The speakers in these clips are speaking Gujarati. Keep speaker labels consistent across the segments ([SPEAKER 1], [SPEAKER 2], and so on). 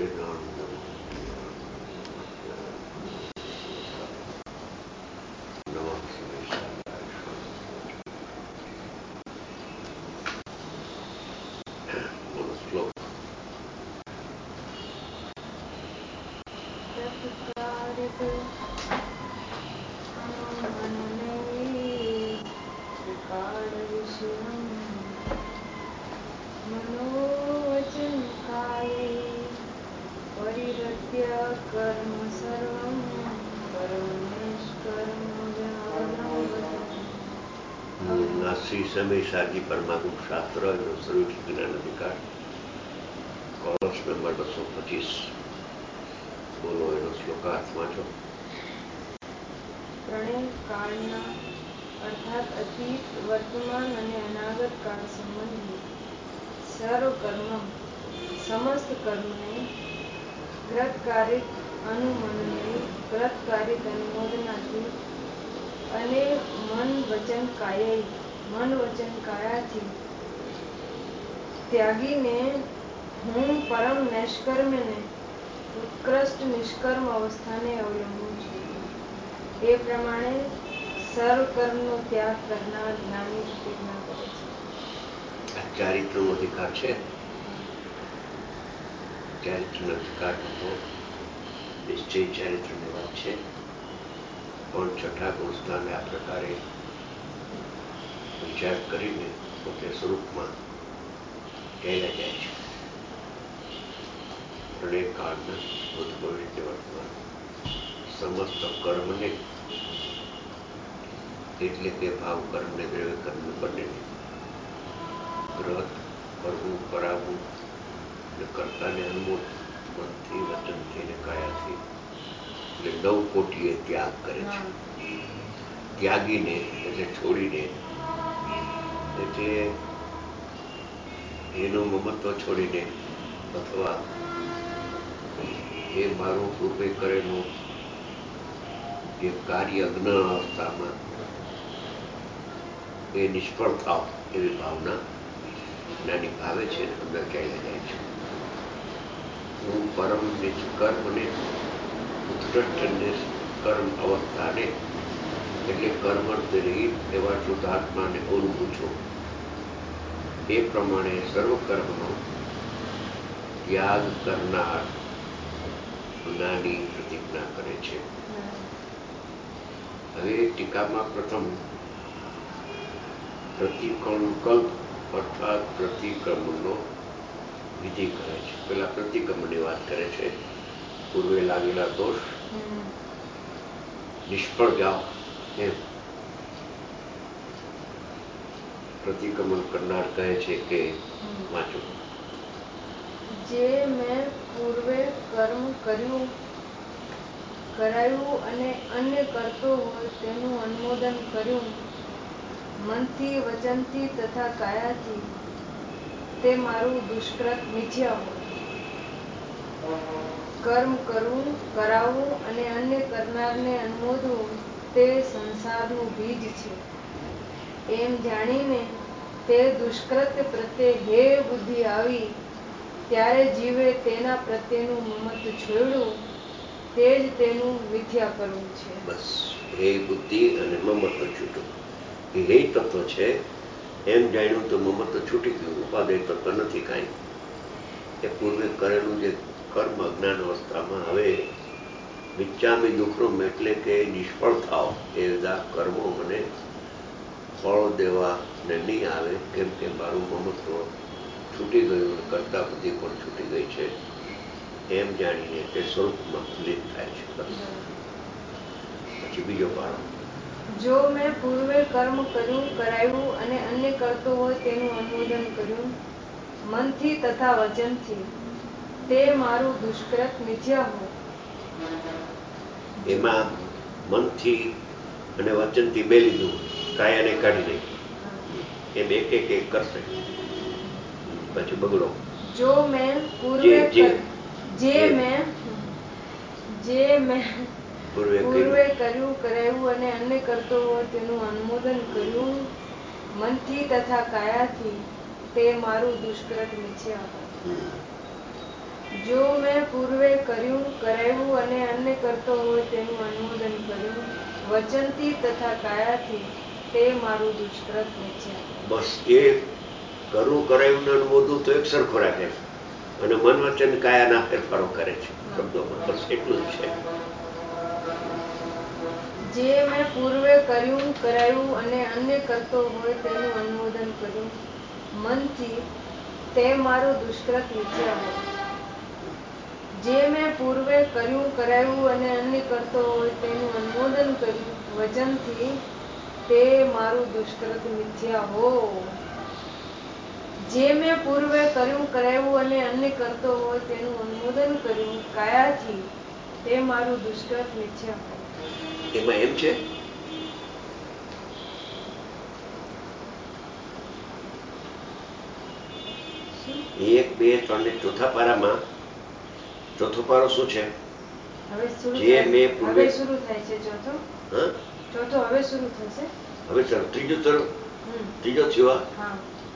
[SPEAKER 1] શ્રી સમય શાજી પરમાગુણ શાસ્ત્ર એનો સર્વોચ્ચ જ્ઞાન અધિકાર કોલસ નંબર 225. બોલો એનો શ્લોકાર્થ વાંચો.
[SPEAKER 2] પ્રણય કાળના અર્થાત અતીત, વર્તમાન અને અનાગત કાળ સંબંધી સર્વ કર્મ, સમસ્ત કર્મને કૃતકારિત અનુમનને કૃતકારિત અનુમોદનાથી અને મન વચન કાયાથી ત્યાગીને હું પરમ નૈષ્કર્મને ઉત્કૃષ્ટ નિષ્કર્મ અવસ્થાને અવલંબું છું. એ પ્રમાણે સર્વ કર્મનો ત્યાગ કરનાર જ્ઞાની પ્રતિજ્ઞા કરે છે.
[SPEAKER 1] આ ચારિત્રનો અધિકાર છે. ચારિત્રનો અધિકાર તો નિશ્ચય ચારિત્રની વાત છે, પણ છઠ્ઠા ગુણસ્થાને આ પ્રકારે વિચાર કરીને પોતે સ્વરૂપમાં કહેલા જાય છે. પ્રણય કાળના ભૂત ભવિષ્ય વર્તમાન સમસ્ત કર્મને, એટલે કે ભાવ કર્મને, દ્રવ્ય કર્મને બંનેને કૃત કરવું, કરાવવું અને કર્તાને અનુમોદ મનથી, વચનથી અને કાયાથી એટલે 9 કોટીએ ત્યાગ કરે છે. ત્યાગીને એટલે છોડીને, એટલે એનું મમત્વ છોડીને અથવા એ મારું પૂર્વે કરેલું જે કાર્ય અજ્ઞાન અવસ્થામાં એ નિષ્ફળ થાવ એવી ભાવના જ્ઞાની ભાવે છે, અંદર ચાલ્યા જાય છે. હું પરમ નિષ્કર્મને ઉત્કૃષ્ટ નિષ્કર્મ અવસ્થાને એટલે કર્મથી રહિત એવા શુદ્ધાત્માને ઓળખું છું. એ પ્રમાણે સર્વ કર્મનો ત્યાગ કરનાર જ્ઞાની પ્રતિજ્ઞા કરે છે. હવે ટીકામાં પ્રથમ પ્રતિકંકલ્પ અર્થાત પ્રતિક્રમણનો વિધિ કરે છે. પેલા પ્રતિક્રમણની વાત કરે છે. પૂર્વે લાગેલા દોષ નિષ્ફળ જાઓ એમ પ્રતિક્રમણ કરનાર કહે છે કે વાંચો.
[SPEAKER 2] જે મેં પૂર્વે કર્મ કરાયું અને અન્ય કરતો હોય તેનું અનુમોદન કર્યું મનથી, વચનથી તથા કાયાથી, તે મારું દુષ્કૃત મિથ્યા હોય. કર્મ કરવું, કરાવવું અને અન્ય કરનારને અનુમોદવું તે સંસારનું બીજ છે. એમ જાણીને તે દુષ્કૃત્ય પ્રત્યે હે બુદ્ધિ આવી, ત્યારે જીવે તેના પ્રત્યેનું મમત્વ છોડ્યું, તે જ તેનું મિથ્યા કરવું છે.
[SPEAKER 1] બસ હે બુદ્ધિ અને મમત્વ છૂટું. એ હે તત્વ છે એમ જાણ્યું તો મમત્વ છૂટી ગયું. ઉપાદેય તત્વ નથી કાંઈ. એ પૂર્વે કરેલું જે કર્મ અજ્ઞાન અવસ્થામાં હવે મિચ્છામી દુઃખરૂપ એટલે કે નિષ્ફળ થાવ એ બધા કર્મો મને ફળ દેવાને નહીં આવે, કેમ કે મારું મમત્વ છૂટી ગયું અને કરતા બુદ્ધિ પણ છૂટી ગઈ છે. એમ જાણીને તે સ્વરૂપમાં લીન થાય છે. બસ પછી બીજો પાડો.
[SPEAKER 2] જો મેં પૂર્વે કર્મ કર્યું, કરાયું અને અન્ય કરતો હોય તેનું અનુમોદન કર્યું મનથી તથા વચનથી, તે મારું દુષ્કૃત મિથ્યા હોય.
[SPEAKER 1] એમાં મનથી અને વચનથી બે લીધું, કાયાને કાઢી નાખી. એમ એક એક એક કરશે. પછી બગડો.
[SPEAKER 2] જો મેં પૂર્વે પૂર્વે કર્યું, કરાયું અને અન્ય કરતો હોય તેનું અનુમોદન કર્યું મનથી તથા કાયાથી, તે મારું દુષ્કૃત મિથ્યા હોય. જો મેં પૂર્વે કર્યું કરાવ્યું અને અન્ય કરતો હોય તેનું અનુમોદન કર્યું વચનથી તથા કાયાથી તે મારું દુષ્કૃત્ય છે.
[SPEAKER 1] બસ એ કરવું કરાવ્યું ને અનુમોદવું તો એક સરખો રાખે છે અને મન વચન કાયાના ફેરફારો કરે છે શબ્દોમાં. બસ એટલું જ છે.
[SPEAKER 2] જે મેં પૂર્વે કર્યું કરાવ્યું અને અન્ય કરતો હોય તેનું અનુમોદન કર્યું મનથી તે મારું દુષ્કૃત મિથ્યા હોય. જે મેં પૂર્વે કર્યું કરાવ્યું અને અન્ય કરતો હોય તેનું અનુમોદન કર્યું વચનથી તે મારું દુષ્કૃત મિથ્યા હો. જે મેં પૂર્વે કર્યું કરાવ્યું અને અન્ય કરતો હોય તેનું અનુમોદન કર્યું કાયાથી તે મારું દુષ્કૃત મિથ્યા હો.
[SPEAKER 1] એમાં એમ છે એક બે ત્રણ ને ચોથા પારામાં ચોથો પારો શું છે?
[SPEAKER 2] હવે શરૂ
[SPEAKER 1] જે
[SPEAKER 2] થાય
[SPEAKER 1] મેં પૂર્વે
[SPEAKER 2] હવે શરૂ થાય છે ચોથો.
[SPEAKER 1] હા
[SPEAKER 2] ચોથો હવે શરૂ થશે.
[SPEAKER 1] હવે ચાલો ત્રીજો ચલો
[SPEAKER 2] હમ.
[SPEAKER 1] ત્રીજો થયો આ
[SPEAKER 2] હા.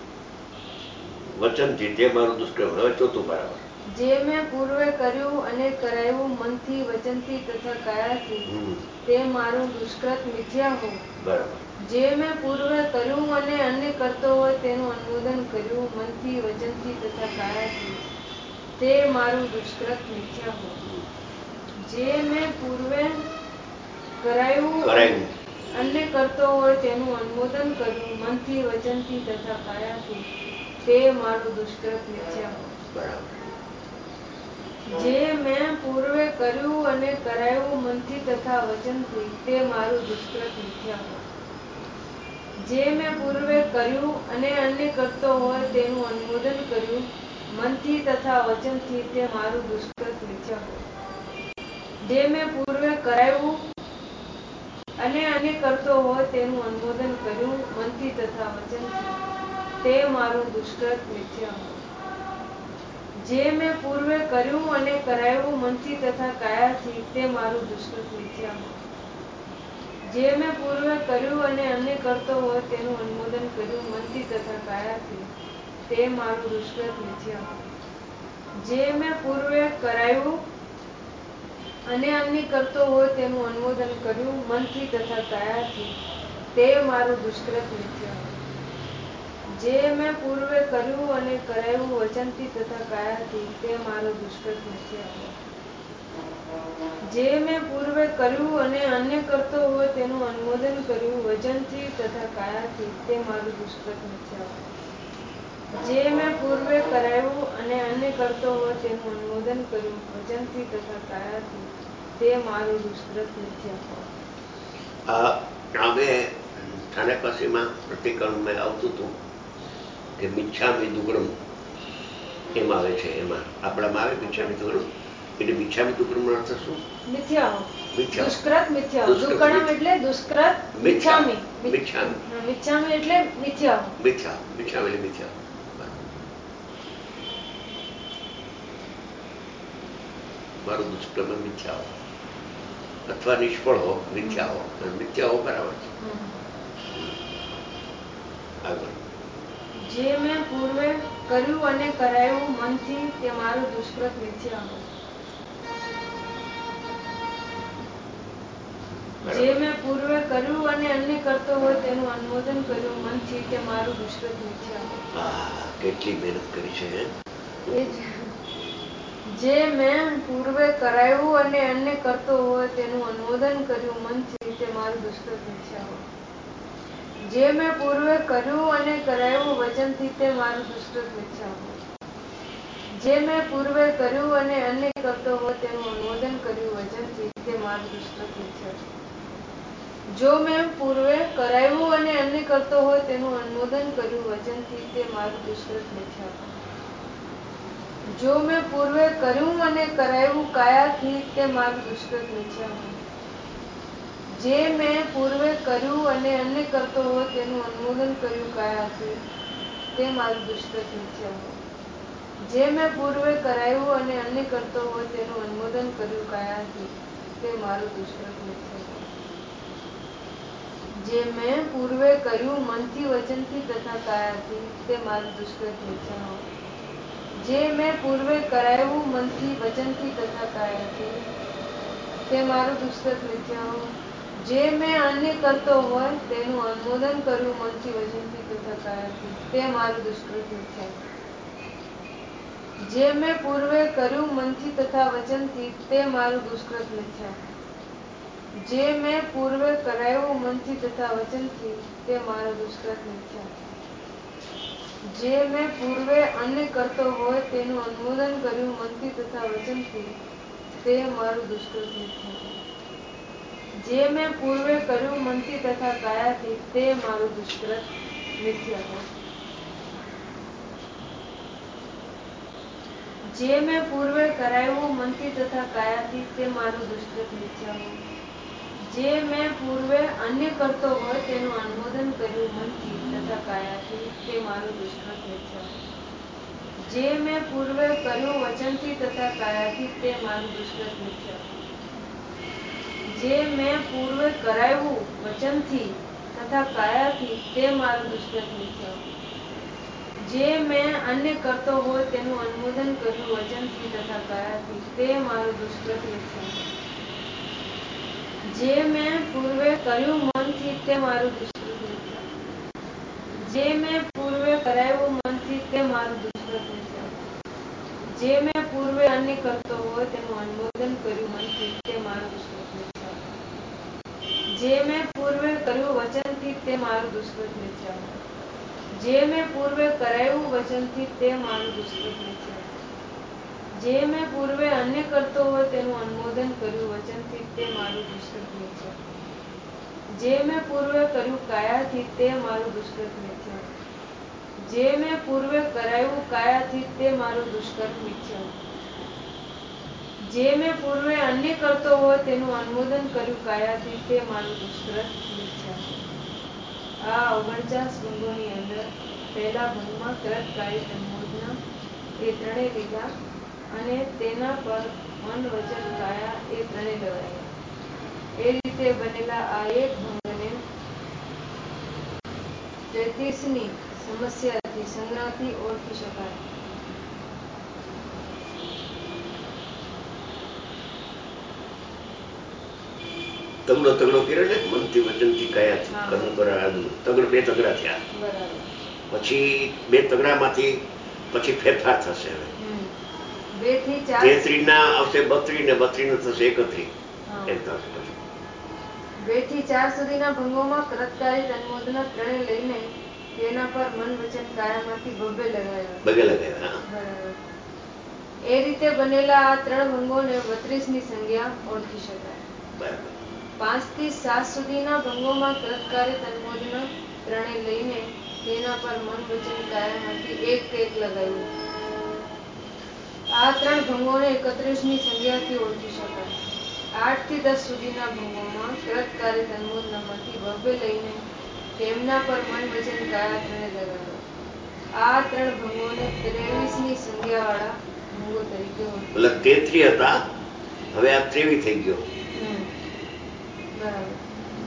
[SPEAKER 1] વચનથી તે મારું દુષ્કર્મ. હવે ચોથું બરાબર.
[SPEAKER 2] જે મેં પૂર્વે કર્યું અને કરાવ્યું મનથી વચનથી તથા કાયાથી
[SPEAKER 1] હમ
[SPEAKER 2] તે મારું દુષ્કૃત મિથ્યા હો.
[SPEAKER 1] બરાબર.
[SPEAKER 2] જે મેં પૂર્વે કર્યું અને અન્ય કરતો હોય તેનું અનુમોદન કર્યું મનથી વચનથી તથા કાયાથી તે મારું દુષ્કૃત મિથ્યા હો. જે મેં પૂર્વે કરાવ્યું
[SPEAKER 1] કરાવ્યું
[SPEAKER 2] અન્ય કરતો હોય તેનું અનુમોદન કર્યું મનથી વચનથી તથા કાયાથી તે મારું દુષ્કૃત મિથ્યા હો.
[SPEAKER 1] બરાબર.
[SPEAKER 2] જે મેં પૂર્વે કર્યું અને કરાવ્યું મનથી તથા વચનથી તે મારું દુષ્કૃત મિથ્યા હો. જે મેં પૂર્વે કર્યું અને અન્ય કરતો હોય તેનું અનુમોદન કર્યું મનથી તથા વચનથી તે મારું દુષ્કૃત મિથ્યા હો. જે મેં પૂર્વે કરાવ્યું અને અન્ય કરતો હોય તેનું અનુમોદન કર્યું મનથી તથા વચનથી તે મારું દુષ્કૃત મિથ્યા હો. જે મેં પૂર્વે કર્યું અને કરાવ્યું મનથી તથા કાયાથી તે મારું દુષ્કૃત મિથ્યા હો. જે મેં પૂર્વે કર્યું અને અન્ય કરતો હોય તેનું અનુમોદન કર્યું મનથી તથા કાયાથી તે મારું દુષ્કૃત મિથ્યા હો. જે મેં પૂર્વે કરાવ્યું અને અન્ય કરતો હોય તેનું અનુમોદન કર્યું મનથી તથા કાયાથી તે મારું દુષ્કૃત મિથ્યા હો. જે મેં પૂર્વે કર્યું અને કરાવ્યું વચનથી તથા કાયાથી તે મારું દુષ્કૃત મિથ્યા હો. જે મેં પૂર્વે કર્યું અને અન્ય કરતો હોય તેનું અનુમોદન કર્યું વચનથી તથા કાયાથી તે મારું દુષ્કૃત મિથ્યા હો. જે મેં પૂર્વે કરાવ્યું અને અન્ય કરતો હોય તેનું અનુમોદન કર્યું વચનથી તથા કાયાથી તે મારું દુષ્કૃત મિથ્યા હો.
[SPEAKER 1] અમે સ્થાનકવાસીમાં પ્રતિકરણમાં આવતું હતું કે મિચ્છામી દુક્કડમ એમાં આવે છે. એમાં આપણામાં આવે મિચ્છામી દુક્કડમ એટલે મિચ્છામી દુક્કડમનો અર્થ શું?
[SPEAKER 2] મિથ્યા હો.
[SPEAKER 1] મિથ્યા.
[SPEAKER 2] દુષ્કૃત મિથ્યા હો.
[SPEAKER 1] દુષ્કૃત
[SPEAKER 2] દુક્કડમ એટલે દુષ્કૃત મિચ્છામી.
[SPEAKER 1] મિચ્છામી.
[SPEAKER 2] મિચ્છામી એટલે મિથ્યા હો.
[SPEAKER 1] મિથ્યા. મિચ્છામી એટલે મિથ્યા. મારું દુષ્કર્મ મિથ્યા હો અથવા નિષ્ફળ હો મિથ્યા હો. મિથ્યા હો બરાબર છે. આગળ.
[SPEAKER 2] જે મેં પૂર્વે કર્યું અને કરાવ્યું મનથી તે મારું દુષ્કૃત મિથ્યા હો. જે મેં પૂર્વે કર્યું અને અન્ય કરતો હોય તેનું અનુમોદન કર્યું મનથી તે મારું દુષ્કૃત મિથ્યા હો.
[SPEAKER 1] કેટલી મહેનત કરી છે.
[SPEAKER 2] એ જ. જે મેં પૂર્વે કરાવ્યું અને અન્ય કરતો હોય તેનું અનુમોદન કર્યું મનથી તે મારું દુષ્કૃત મિથ્યા હો. જે મેં પૂર્વે કર્યું અને કરાવ્યું વચનથી તે મારું દુષ્કૃત મિથ્યા હો. જે મેં પૂર્વે કર્યું અને અન્ય કરતો હોય તેનું અનુમોદન કર્યું વચનથી તે મારું દુષ્કૃત મિથ્યા હો. જો મેં પૂર્વે કરાવ્યું અને અન્ય કરતો હોય તેનું અનુમોદન કર્યું વચનથી તે મારું દુષ્કૃત મિથ્યા હો. જો મેં પૂર્વે કર્યું અને કરાવ્યું કાયાથી તે મારું દુષ્કૃત મિથ્યા હો. જે મેં પૂર્વે કર્યું અને અન્ય કરતો હોય તેનું અનુમોદન કર્યું કાયાથી તે મારું દુષ્કૃત મિથ્યા હો. જે મેં પૂર્વે કરાવ્યું અને અન્ય કરતો હોય તેનું અનુમોદન કર્યું કાયાથી તે મારું દુષ્કૃત મિથ્યા હો. જે મેં પૂર્વે કર્યું મનથી વચનથી તથા કાયાથી તે મારું દુષ્કૃત મિથ્યા હો. જે મેં પૂર્વે કરાવ્યું મનથી વચનથી તથા કાયાથી તે મારું દુષ્કૃત મિથ્યા હો. જે મેં અન્ય કરતો હોય તેનું અનુમોદન કર્યું મનથી વચનથી તથા કાયાથી તે મારું દુષ્કૃત મિથ્યા. જે મેં પૂર્વે કર્યું મનથી તથા વચનથી તે મારું દુષ્કૃત મિથ્યા. જે મેં પૂર્વે કરાયું મનથી તથા વચનથી તે મારું દુષ્કૃત મિથ્યા. જે મેં પૂર્વે અન્ય કરતો હોય તેનું અનુમોદન કર્યું મનથી તથા વચનથી તે મારું દુષ્કૃત મિથ્યા. જે મેં પૂર્વે કર્યું મનથી તથા કાયાથી તે મારું દુષ્કૃત મિથ્યા. જે મેં પૂર્વે કરાયું મનથી તથા કાયાથી તે મારું દુષ્કૃત મિથ્યા. જે મેં પૂર્વે અન્ય કરતો હોય તેનું અનુમોદન કર્યું મનથી તથા કાયાથી તે મારું દુષ્કૃત મિથ્યા. જે મેં પૂર્વે કર્યું વચનથી તથા કાયાથી તે મારું દુષ્કૃત મિથ્યા. જે મેં પૂર્વે કરાયું વચનથી તથા કાયાથી તે મારું દુષ્કૃત મિથ્યા. જે મેં અન્ય કરતો હોય તેનું અનુમોદન કર્યું વચનથી તથા કાયાથી તે મારું દુષ્કૃત મિથ્યા. જે મેં પૂર્વે કર્યું મનથી તે મારું દુષ્કૃત મિથ્યા. જે મેં પૂર્વે કરાયું મનથી તે મારું દુષ્કૃત મિથ્યા. જે મેં પૂર્વે અન્ય કરતો હોય તેનું અનુમોદન કર્યું મનથી તે મારું દુષ્કૃત મિથ્યા. જે મેં પૂર્વે કર્યું વચનથી તે મારું દુષ્કૃત મિથ્યા. જે મેં પૂર્વે કરાયું વચનથી તે મારું દુષ્કૃત મિથ્યા. જે મેં પૂર્વે અન્ય કરતો હોય તેનું અનુમોદન કર્યું વચનથી તે મારું દુષ્કૃત મિથ્યા. જે મેં પૂર્વે કર્યું કાયાથી તે મારું દુષ્કૃત મિથ્યા. જે મેં પૂર્વે કરાયું કાયાથી તે મારું દુષ્કૃત મિથ્યા. જે મેં પૂર્વે અન્ય કરતો હોય તેનું અનુમોદન કર્યું કાયાથી તે મારું દુષ્કૃત મિથ્યા. આ 49 ભંગોની અંદર પહેલા ભંગમાં કૃત કાર્ય સંબોધના એ ત્રણેય લીધા અને તેના પર મન વચન કાયા એ ત્રણેય લગાવ્યા. એ રીતે બનેલા આ એક ભંગને 33ની સમસ્યાથી સંગ્રહથી ઓળખી શકાય.
[SPEAKER 1] તગડો તગડો કર્યો ને મનથી વચનથી કાયાથી કર્મ કરાયું. તગડ બે તગડા થયા.
[SPEAKER 2] બરાબર.
[SPEAKER 1] પછી બે તગડામાંથી પછી ફેરફાર થશે. હવે
[SPEAKER 2] 2 થી 4
[SPEAKER 1] 33 ના આવશે 32 ને 32 નું થશે 31. એમ થશે પછી
[SPEAKER 2] 2 થી 4 સુધીના ભંગોમાં કૃતકારી અનુમોદના ત્રણે લઈને તેના પર મન વચન કાયામાંથી બબ્બે લગાવ્યા.
[SPEAKER 1] બગે લગાવ્યા.
[SPEAKER 2] બરાબર. એ રીતે બનેલા આ ત્રણ ભંગોને 32ની સંજ્ઞા ઓળખી શકાય.
[SPEAKER 1] બરાબર.
[SPEAKER 2] 5 થી 7 સુધીના ભંગોમાં કૃતકારી અનુમોદના ત્રણે લઈને તેના પર મન વચન કાયામાંથી એક એક લગાવ્યું. આ ત્રણ ભંગોને 31ની સંજ્ઞાથી ઓળખી શકાય. 8 થી 10 સુધીના ભંગોમાં કૃતકારી અનુમોદનામાંથી બબ્બે લઈને તેમના પર મન વચન કાયા ત્રણે લગાવ્યા. આ ત્રણ ભંગોને 23ની સંજ્ઞાવાળા ભંગો તરીકે ઓળખી
[SPEAKER 1] શકાય. 33 હતા, હવે આ 23 થઈ ગયો.
[SPEAKER 2] બરાબર.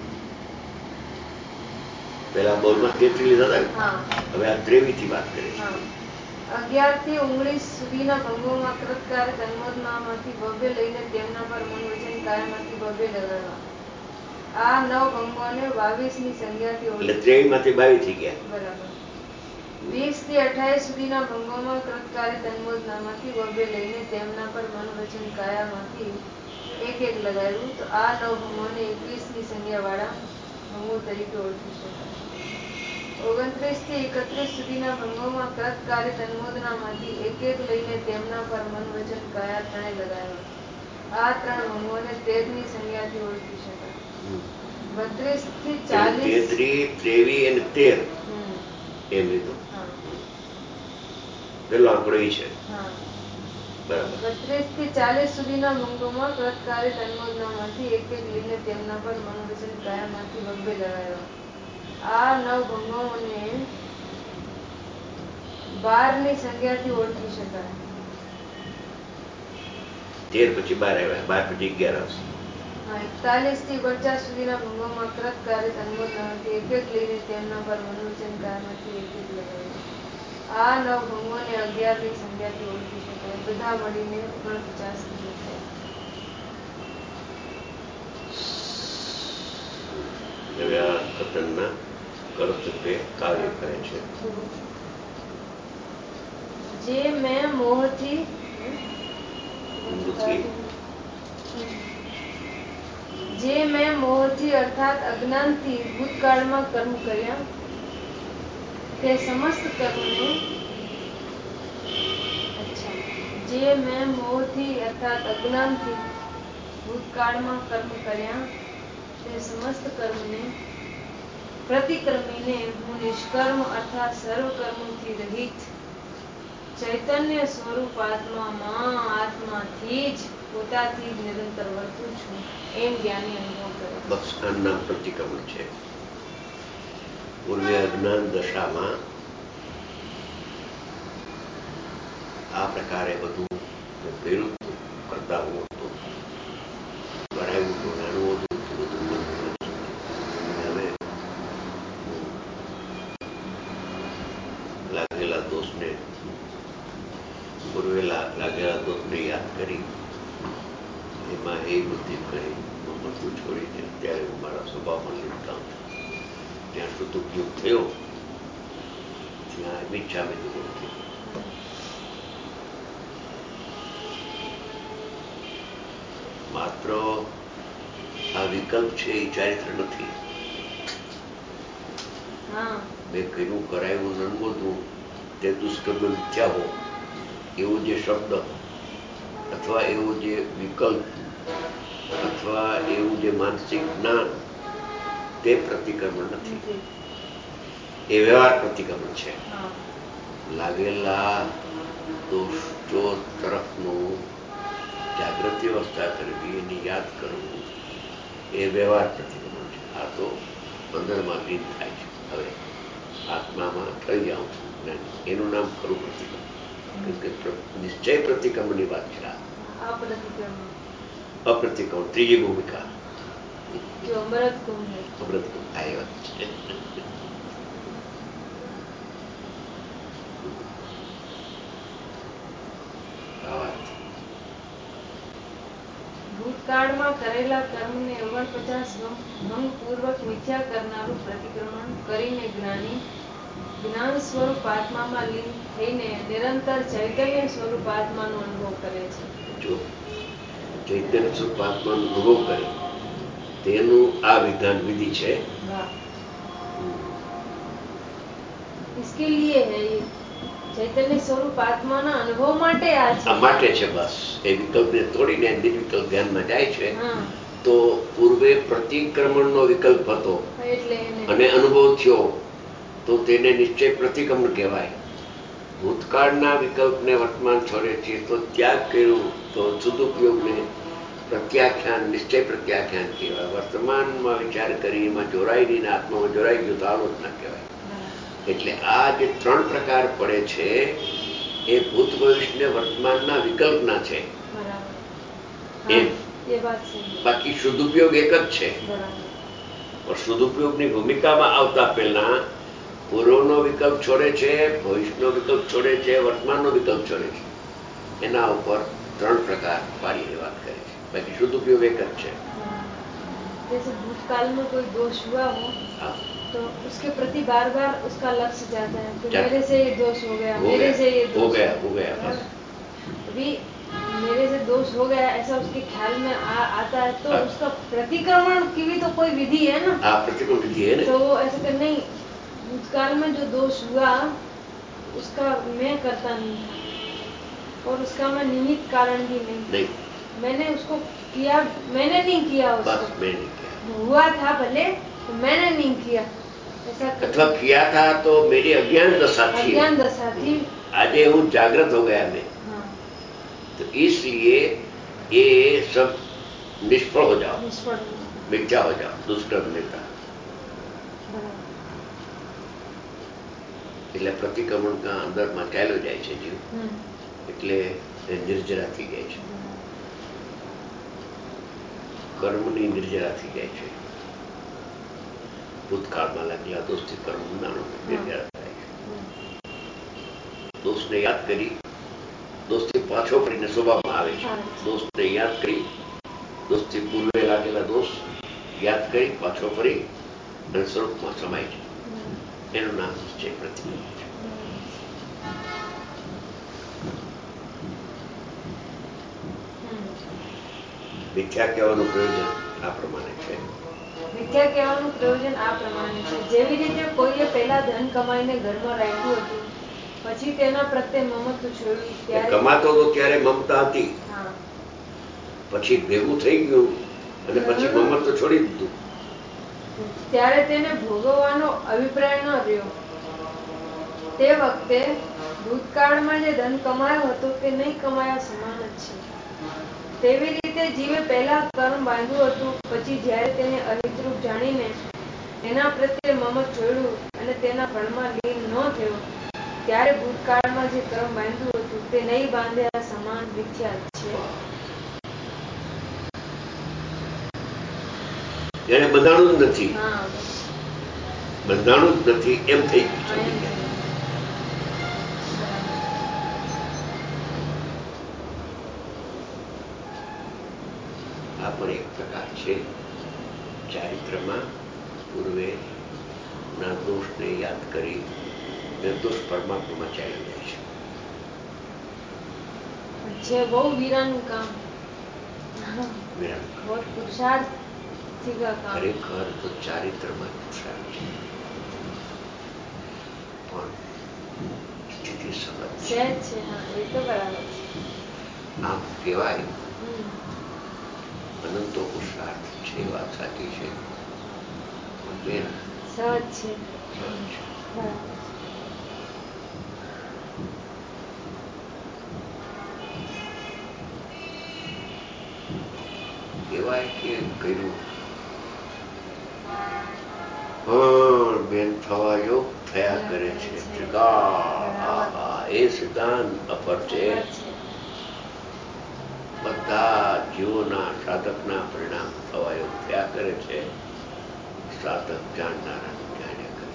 [SPEAKER 1] પેલા બોલમાં 33 લીધા હતા. હવે આ 23 થી વાત કરીએ.
[SPEAKER 2] 11 થી 19 સુધીના ભંગોમાં કૃતકારી અનુમોદનામાંથી બબ્બે લઈને તેમના પર મન વચન કાયામાંથી બબ્બે લગાવ્યા. આ 9 ભંગોને 22ની સંજ્ઞાથી ઓળખી. એટલે
[SPEAKER 1] 23 માંથી 22 થઈ ગયા.
[SPEAKER 2] બરાબર. 20 થી 28 સુધીના ભંગોમાં કૃતકારી અનુમોદનામાંથી બબ્બે લઈને તેમના પર મન વચન કાયામાંથી એક એક લગાવ્યું. તો આ 9 ભંગોને 21ની સંજ્ઞાવાળા ભંગો તરીકે ઓળખી શકાય. 29 થી 31 સુધીના ભંગોમાં કૃતકારી અનુમોદનામાંથી એક એક લઈને તેમના પર મન વચન કાયા ત્રણે લગાવ્યા. આ ત્રણ ભંગોને 13ની સંજ્ઞાથી ઓળખી શકાય. 32 થી 40
[SPEAKER 1] 33, 23 અને 13 એમ લીધું. પેલો આંકડો એ છે. બરાબર.
[SPEAKER 2] 32 થી 40 સુધીના ભંગોમાં કૃતકારી અનુમોદનામાંથી એક એક લઈને તેમના પર મન વચન કાયામાંથી બબ્બે લગાવ્યા. આ 9 ભંગોને 12ની સંજ્ઞાથી ઓળખી શકાય.
[SPEAKER 1] 13 પછી 12 આવ્યા, 12 પછી 11 આવશે.
[SPEAKER 2] 41 થી 49 સુધીના ભંગોમાં કૃતકારી અનુમોદનામાંથી એક એક લઈને તેમના પર મન વચન કાયામાંથી એક એક લગાવ્યા. આ 9 ભંગોને 11ની સંજ્ઞાથી ઓળખી શકાય. બધા બધા મળીને 49 જીવ થયા.
[SPEAKER 1] વ્યવહાર કથનના કર્તવ્ય કાર્ય કરે છે.
[SPEAKER 2] જે મેં મોહથી જે મેં મોહથી અર્થાત અજ્ઞાનથી ભૂતકાળમાં કર્મ કર્યા તે સમસ્ત કર્મને જે મેં મોહથી અર્થાત અજ્ઞાનથી ભૂતકાળમાં કર્મ કર્યા તે સમસ્ત કર્મને પ્રતિક્રમીને હું નિષ્કર્મ અર્થાત સર્વ કર્મોથી રહિત ચૈતન્ય સ્વરૂપ આત્માથી જ પોતાથી જ નિરંતર વર્તું છું એમ જ્ઞાની અનુભવ કરે.
[SPEAKER 1] બસ આનું નામ પ્રતિક્રમણ છે. પૂર્વે અજ્ઞાન દશામાં આ પ્રકારે બધું કર્યું હતું, કરતા હું હતો, કરાયું હતું, નાનું હતું, બધું બધું. હવે લાગેલા દોષને પૂર્વે લાગેલા દોષને યાદ કરી એમાં એ બુદ્ધિ કરી બધું છોડીને ત્યારે હું મારા સ્વભાવમાં લીધતા છું. ત્યાં સદુપયોગ થયો ત્યાં મિચ્છામી દૂર થઈ. માત્ર આ વિકલ્પ છે એ ચારિત્ર નથી. મેં કર્યું કરાયું નનબોધું તે દુષ્કર્મ મિથ્યા હો એવો જે શબ્દ અથવા એવો જે વિકલ્પ અથવા એવું જે માનસિક જ્ઞાન તે પ્રતિક્રમણ નથી. એ વ્યવહાર પ્રતિક્રમણ છે. લાગેલા દોષો તરફનું જાગૃતિ અવસ્થા કરવી, એને યાદ કરવું એ વ્યવહાર પ્રતિક્રમણ છે. આ તો અંદરમાં લીન થાય છે. હવે આત્મામાં થઈ જાઉં છું જ્ઞાની, એનું નામ ખરું પ્રતિક્રમણ. કે નિશ્ચય પ્રતિક્રમણની વાત છે. અપ્રતિક્રમણ ત્રીજી ભૂમિકા
[SPEAKER 2] અમૃત કુંભ
[SPEAKER 1] આ વાત છે.
[SPEAKER 2] ભૂતકાળમાં કરેલા કર્મને 49 ભંગપૂર્વક મિથ્યા કરનારું પ્રતિક્રમણ કરીને જ્ઞાની જ્ઞાન સ્વરૂપ આત્મામાં લીન થઈને નિરંતર ચૈતન્ય સ્વરૂપ આત્માનો અનુભવ કરે છે.
[SPEAKER 1] જો ચૈતન્ય સ્વરૂપ આત્માનો અનુભવ કરે તેનું આ વિધાન વિધિ છે.
[SPEAKER 2] इसके लिए है ये चैतन्य स्वरूप आत्माના અનુભવ માટે
[SPEAKER 1] માટે છે. બસ એ વિકલ્પને તોડીને નિર્વિકલ્પ ધ્યાનમાં જાય છે. તો પૂર્વે પ્રતિક્રમણનો વિકલ્પ હતો અને અનુભવ થયો તો તેને નિશ્ચય પ્રતિક્રમણ કહેવાય. ભૂતકાળના વિકલ્પને વર્તમાન છોડે છે તો ત્યાગ કર્યું તો સદુપયોગને પ્રત્યાખ્યાન નિશ્ચય પ્રત્યાખ્યાન કહેવાય. વર્તમાનમાં વિચાર કરી એમાં જોડાઈ નહીં, આત્મામાં જોડાઈ ગયું તો આલોચના કહેવાય. એટલે આ જે 3 પ્રકાર પડે છે એ ભૂત ભવિષ્ય વર્તમાનના વિકલ્પના છે. એમ બાકી સદુપયોગ એક જ છે. પણ સદુપયોગની ભૂમિકામાં આવતા પહેલા પૂર્વનો વિકલ્પ છોડે છે, ભવિષ્યનો વિકલ્પ છોડે છે, વર્તમાનનો વિકલ્પ છોડે છે. એના ઉપર 3 પ્રકાર પાડીને વાત કરે છે. બાકી સદુપયોગ એક જ છે.
[SPEAKER 2] जैसे भूतकाल में कोई दोष हुआ हो तो उसके प्रति बार बार उसका लक्ष्य जाता है कि मेरे से ये दोष हो गया, मेरे से ये दोष
[SPEAKER 1] हो गया बस.
[SPEAKER 2] अभी मेरे से दोष हो गया ऐसा उसके ख्याल में आता है तो उसका प्रतिक्रमण की भी तो कोई विधि है ना.
[SPEAKER 1] प्रतिक्रमण विधि है ना.
[SPEAKER 2] तो वो ऐसा कर नहीं, भूतकाल में जो दोष हुआ उसका मैं करता नहीं था और उसका मैं निमित्त कारण भी नहीं. मैंने उसको किया, मैंने नहीं किया उसको.
[SPEAKER 1] बस मैंने नहीं किया.
[SPEAKER 2] हुआ था भले तो मैंने नहीं किया. ऐसा
[SPEAKER 1] अथवा किया था तो मेरी अज्ञान दशा थी. आज हूँ जागृत हो गया मैं. तो इसलिए ये सब निष्फल हो जाओ, मिथ्या हो जाओ, दुष्कर्म लेता. એટલે પ્રતિક્રમણ અંદરમાં ચાલ્યો જાય છે જીવ, એટલે નિર્જરા થઈ જાય છે. કર્મની નિર્જરા થઈ જાય છે. ભૂતકાળમાં લાગેલા દોષથી કર્મ નિર્જરા થાય છે. દોષને યાદ કરી દોષથી પાછો ફરીને સ્વભાવમાં આવે છે. દોષને યાદ કરી, દોષથી પૂર્વે લાગેલા દોષ યાદ કરી પાછો ફરી અને સ્વરૂપમાં સમાય છે. એનું નામ છે પ્રતિબિંબ. મિથ્યા કહેવાનું પ્રયોજન આ પ્રમાણે છે.
[SPEAKER 2] મિથ્યા કહેવાનું પ્રયોજન આ પ્રમાણે છે. જેવી રીતે કોઈએ પહેલા ધન કમાઈને ઘરમાં રાખ્યું હતું, પછી તેના પ્રત્યે મમત્વ છોડ્યું ત્યારે
[SPEAKER 1] કમાતો તો ત્યારે મમતા હતી,
[SPEAKER 2] હા,
[SPEAKER 1] પછી ભેગું થઈ ગયું અને પછી મમત્વ છોડી દીધું,
[SPEAKER 2] ત્યારે તેને ભોગવવાનો અભિપ્રાય ન રહ્યો. તે વખતે ભૂતકાળમાં જે ધન કમાયો હતો તે નહીં કમાયા સમાન જ છે. તેવી રીતે જીવે પહેલા કર્મ બાંધ્યું હતું, પછી જ્યારે તેને અહિતરૂપ જાણીને એના પ્રત્યે મમત છોડ્યું અને તેના ફળમાં લીન ન થયો, ત્યારે ભૂતકાળમાં જે કર્મ બાંધ્યું હતું તે નહીં બાંધ્યા સમાન મિથ્યા છે.
[SPEAKER 1] એને બંધાણું જ નથી,
[SPEAKER 2] હા,
[SPEAKER 1] બંધાણું જ નથી એમ થઈ ગયું છે. આ પણ એક પ્રકાર છે. ચારિત્રમાં પૂર્વે ના દોષને યાદ કરી નિર્દોષ પરમાત્મામાં ચાલ્યો જાય છે.
[SPEAKER 2] છે બહુ વીરાનું કામ,
[SPEAKER 1] વિરાટ
[SPEAKER 2] બહુ પુરુષાર્થ થી કા કામ.
[SPEAKER 1] ખરેખર તો ચારિત્રમાં પુરુષાર્થ છે, પણ સ્થિતિ સહજ છે.
[SPEAKER 2] છે. હા, એ તો બરાબર છે.
[SPEAKER 1] આમ કહેવાય
[SPEAKER 2] હમ.
[SPEAKER 1] અનંતો પુરુષાર્થ છે, વાત સાચી છે, પણ બેન
[SPEAKER 2] સહજ છે.
[SPEAKER 1] સહજ છે.
[SPEAKER 2] બરાબર.
[SPEAKER 1] કહેવાય કે કર્યું પણ બેન થવા યોગ થયા કરે છે. એ સિદ્ધાંત અફર છે. બધા જીવોના સાધકના પરિણામ થવા યોગ થયા કરે છે. સાધક જાણનારાનું જાણ્યા કરે.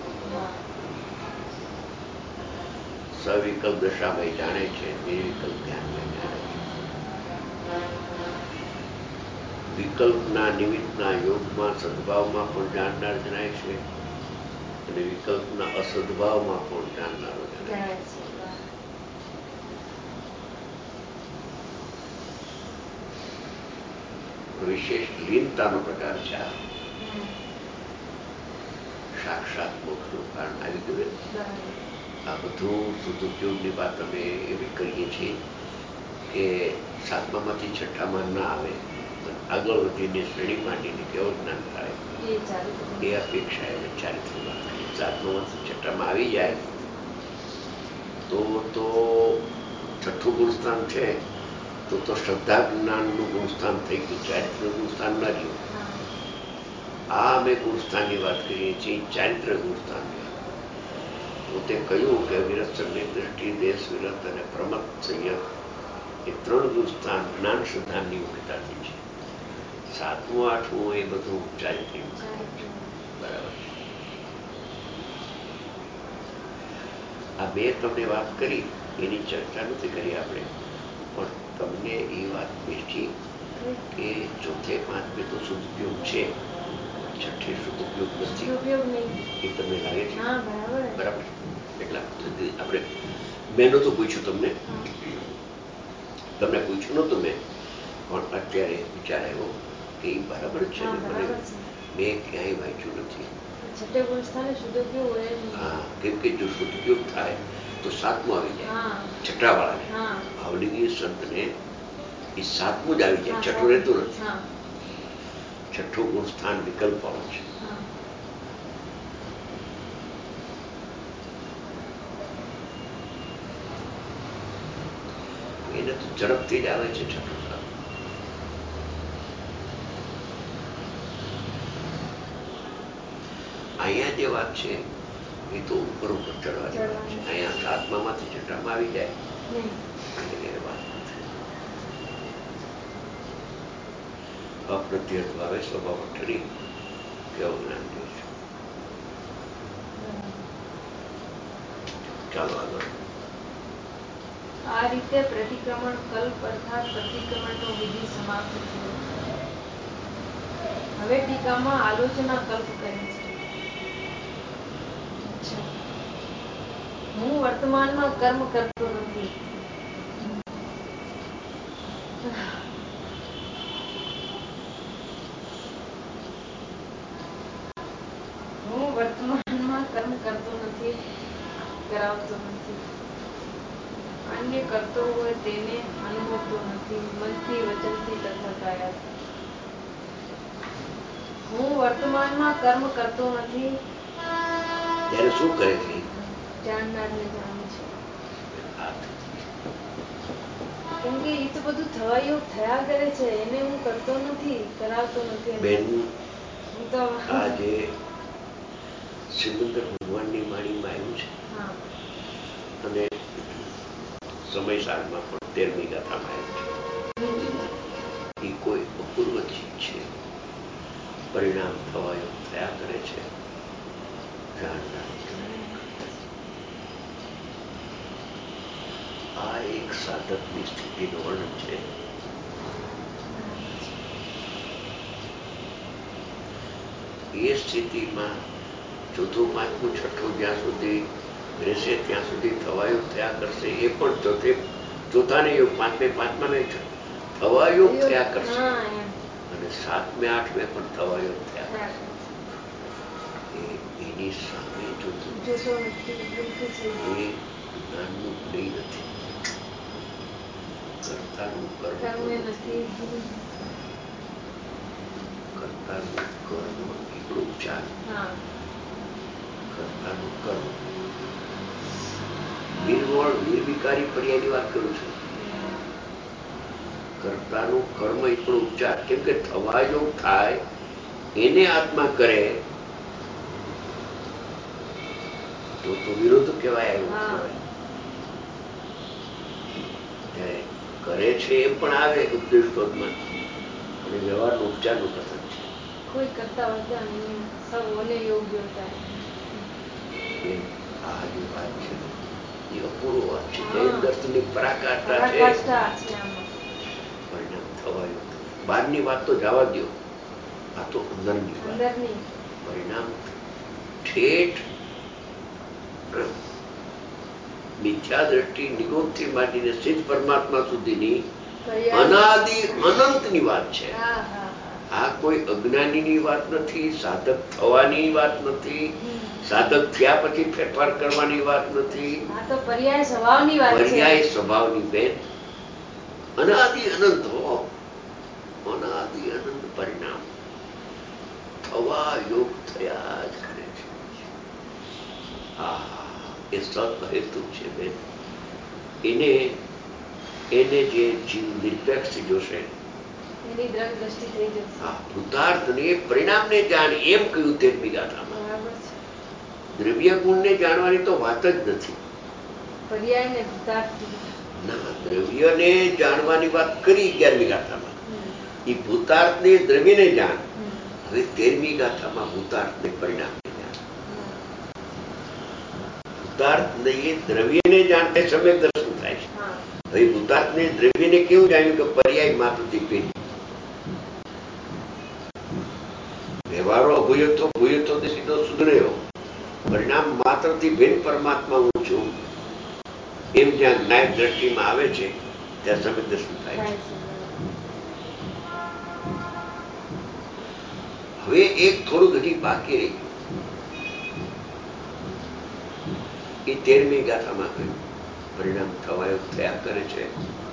[SPEAKER 1] સવિકલ્પ દશામાં જાણે છે, નિર્વિકલ્પ ધ્યાનમાં જાણે છે. વિકલ્પના નિમિત્તના યોગમાં સદભાવમાં પણ જાણનાર જણાય છે અને વિકલ્પના અસદભાવમાં પણ જાણનારો જણાય છે. વિશેષ લીનતાનો પ્રકાર છે. સાક્ષાત મોક્ષનું કારણ આવી ગયું. આ બધું સદુપયોગની વાત અમે એવી કરીએ છીએ કે સાતમામાંથી છઠ્ઠામાં ના આવે, આગળ વધીને શ્રેણી માંડીને કેવું જ્ઞાન થાય એ અપેક્ષા એને ચારિત્રની વાત કરીએ. સાતમામાંથી છઠ્ઠામાં આવી જાય તો છઠ્ઠું ગુણસ્થાન છે તો શ્રદ્ધા જ્ઞાનનું ગુણસ્થાન થઈ ગયું, ચારિત્રનું ગુણસ્થાન ન રહ્યું. આ અમે ગુણસ્થાનની વાત કરીએ છીએ, ચારિત્ર ગુણસ્થાનની. પોતે કહ્યું કે વિરત સમ્યક દ્રષ્ટિ, દેશ વિરત અને પ્રમત સંયત એ 3 ગુણસ્થાન જ્ઞાન શ્રદ્ધાની યોગ્યતાથી છે. 7મું 8મું એ બધું ચારિત્રિક બરાબર. આ બે તમને વાત કરી એની ચર્ચા નથી કરી આપણે, પણ તમને એ વાત બેઠી કે ચોથે પાંચમે તો સદુપયોગ છે, છઠ્ઠે સદુપયોગ નથી એ તમને લાગે છે? બરાબર. એટલા આપણે મેં નહોતું પૂછ્યું તમને પૂછ્યું નહોતું મેં, પણ અત્યારે વિચાર આવ્યો કે એ બરાબર છે ને, મેં ક્યાંય વાંચ્યું નથી. હા, કેમ કે જો સદુપયોગ થાય તો 7મું આવી જાય, છઠ્ઠા વાળાને ભાવલિંગી સંતને એ 7મું જ આવી જાય, છઠ્ઠું રહેતું નથી. છઠ્ઠું ગુણસ્થાન વિકલ્પ વાળું છે. એને તો ઝડપથી જ આવે છે છઠ્ઠું સ્થાન. અહીંયા જે વાત છે એ તો ઉપર ઉપર ચડવાની વાત છે. અહીંયા 7મામાંથી છઠ્ઠામાં આવી જાય એ વાત નથી. અપ્રત્યત ભાવે સ્વભાવ ઠરી કેવું જ્ઞાન દે છે. ચાલો આગળ.
[SPEAKER 2] આ રીતે પ્રતિક્રમણ કલ્પ અર્થાત પ્રતિક્રમણનો વિધિ સમાપ્ત થયો. હવે ટીકામાં આલોચના કલ્પ કરે છે. હું વર્તમાનમાં કર્મ કરતો નથી. હું વર્તમાનમાં કર્મ કરતો નથી, કરાવતો નથી. અન્ય કરતો હોય તેને અનુભવતો નથી, મનથી, વચનથી તથા કાયાથી. હું વર્તમાનમાં કર્મ કરતો નથી.
[SPEAKER 1] ત્યારે શું કરે છે?
[SPEAKER 2] જાણનારને જાણે છે. કેમ કે એ તો બધું થવાયું થયા કરે છે, એને હું કરતો નથી, કરાવતો નથી.
[SPEAKER 1] બેન,
[SPEAKER 2] હું તો
[SPEAKER 1] આ જે સિમંદર ભગવાનની વાણીમાં આવ્યું છે, અને સમય સારમાં પણ 13મી ગાથામાં આવ્યું છે, એ કોઈ અપૂર્વ ચીજ છે. પરિણામ થવાયું થયા કરે છે, જાણનાર. આ એક સાધકની સ્થિતિનું વર્ણન છે. એ સ્થિતિમાં ચોથું, પાંચમું, છઠ્ઠું જ્યાં સુધી રહેશે ત્યાં સુધી થવાયું થયા કરશે. એ પણ ચોથાને યુગ, પાંચમાને થવાયું થયા કરશે, અને 7મે 8મે પણ થવાયું થયા કરશે. એની સામે જોતું એ જ્ઞાનનું જ્ઞેય નથી. કર્તાનું કર્મ નથી. કર્તાનું કર્મ એકડો ઉપચાર. કર્તાનું કર્મ નિર્વિકારી પર્યાયની વાત કરું છું. કર્તાનું કર્મ એકડો ઉપચાર. કેમ કે થવાયો થાય એને આત્મા કરે તો વિરોધ કહેવાય. એવું કહેવાય. કરે છે એમ પણ આવે ઉપદેશ પદમાં, અને વ્યવહારનો ઉપચારનું કથન છે.
[SPEAKER 2] કોઈ કરતા હોતા નહીં, સબ હોને યોગ્ય હોતા હૈ.
[SPEAKER 1] આ જે વાત છે એ અપૂર્વ વાત છે. જૈન દર્શનની પરાકાષ્ઠા છે. પરિણામ થવાયું. બહારની વાત તો જવા દો, આ તો અંદરની વાત. પરિણામ ઠેઠ મિથ્યા દ્રષ્ટિ નિરોધથી માંડીને સિદ્ધ પરમાત્મા સુધીની અનાદિ અનંતની વાત છે. આ કોઈ અજ્ઞાનીની વાત નથી, સાધક થવાની વાત નથી, સાધક થયા પછી ફેરફાર કરવાની વાત નથી.
[SPEAKER 2] પર્યાય સ્વભાવની વાત છે.
[SPEAKER 1] પર્યાય સ્વભાવની બેન. અનાદિ અનંત હો, અનાદિ અનંત પરિણામ થવા યોગ થયા જ કરે છે. એ સત હેતુ છે બેન. એને જે જીવ નિરપેક્ષ જોશે,
[SPEAKER 2] એની દ્રષ્ટિ થઈ જશે.
[SPEAKER 1] ભૂતાર્થને પરિણામને જાણ, એમ કહ્યું 13મી ગાથામાં. દ્રવ્ય ગુણને જાણવાની તો વાત જ નથી.
[SPEAKER 2] પર્યાયને ભૂતાર્થ
[SPEAKER 1] ના, દ્રવ્યને જાણવાની વાત કરી 11મી ગાથામાં. એ ભૂતાર્થને દ્રવ્યને જાણ. હવે 13મી ગાથામાં ભૂતાર્થને પરિણામને જાણ. ભૂતાર્થને દ્રવ્યને જાણતે સમ્યક દર્શન થાય છે. હવે ભૂતાર્થને દ્રવ્યને કેવું જાણ્યું કે પર્યાય માત્રથી ભિન્ન. વ્યવહારો અભૂયત્વ ભૂયત્વ સીધો સુધરેવો, પરિણામ માત્રથી ભિન્ન પરમાત્મા હું છું, એમ જ્યાં ન્યાય દ્રષ્ટિમાં આવે છે ત્યાં સમ્યક દર્શન થાય છે. હવે એક થોડુંક હજી બાકી રહી ગયું. એ 13મી ગાથામાં કહ્યું પરિણામ થવાયો થયા કરે છે.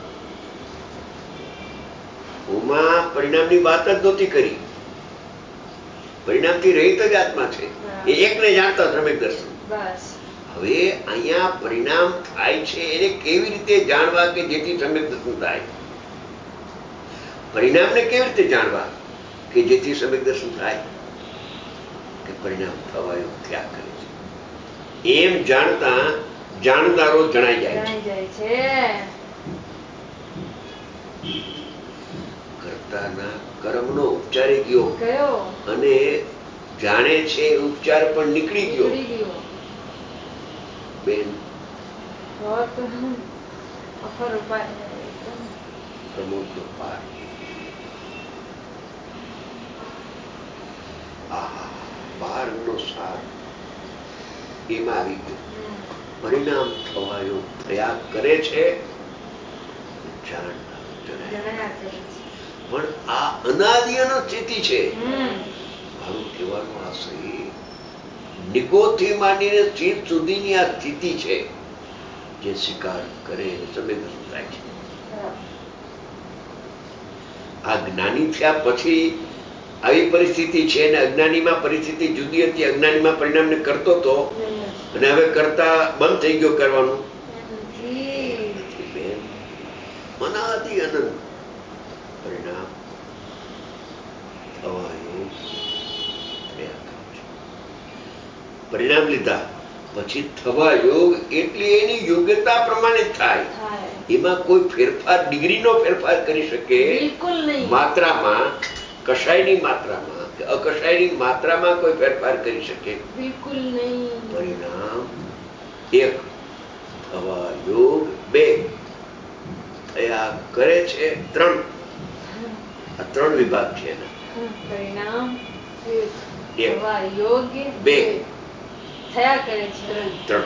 [SPEAKER 1] ઓમાં પરિણામની વાત જ નહોતી કરી. પરિણામથી રહિત જ આત્મા છે. એ એકને જાણતા સમ્યક દર્શન. હવે અહીંયા પરિણામ થાય છે એને કેવી રીતે જાણવા કે જેથી સમ્યક દર્શન થાય? પરિણામને કેવી રીતે જાણવા કે જેથી સમ્યક દર્શન થાય? કે પરિણામ થવાયો થયા કરે છે. એમ જાણતા જાણનારો જણાઈ જાય છે. કર્તાના કર્મનો ઉપચારે ગયો અને જાણે છે ઉપચાર પણ નીકળી ગયો. બેન,
[SPEAKER 2] અફર ઉપાય
[SPEAKER 1] પ્રમોદનો પાર. આહા, પારનો સાર એમાં આવી ગયો. પરિણામ થવાયો થયા કરે છે,
[SPEAKER 2] જણાયા કરે છે.
[SPEAKER 1] પણ આ અનાદિ અનંત સ્થિતિ છે. મારું કહેવાનો આશય નિગોથી માંડીને ચિત્ત સુધીની આ સ્થિતિ છે, જે સ્વીકાર કરે એને સમય દર્શન થાય છે. આ જ્ઞાની થયા પછી આવી પરિસ્થિતિ છે, અને અજ્ઞાનીમાં પરિસ્થિતિ જુદી હતી. અજ્ઞાનીમાં પરિણામને કરતો હતો અને હવે કરતા બંધ થઈ ગયો કરવાનું. બેન, અનાદિ અનંત પરિણામ થવાયો થયા કરે છે. પરિણામ લીધા પછી થવા યોગ એટલે એની યોગ્યતા પ્રમાણે થાય. એમાં કોઈ ફેરફાર, ડિગ્રીનો ફેરફાર કરી શકે માત્રામાં, કશાયની માત્રામાં કે અકશાયની માત્રામાં કોઈ ફેરફાર કરી શકે
[SPEAKER 2] બિલકુલ નહીં.
[SPEAKER 1] પરિણામ એક, થવા યોગ બે, થયા કરે છે ત્રણ. આ ત્રણ વિભાગ છે એના.
[SPEAKER 2] પરિણામ એક, થવા યોગ્ય બે, થયા કરે છે ત્રણ.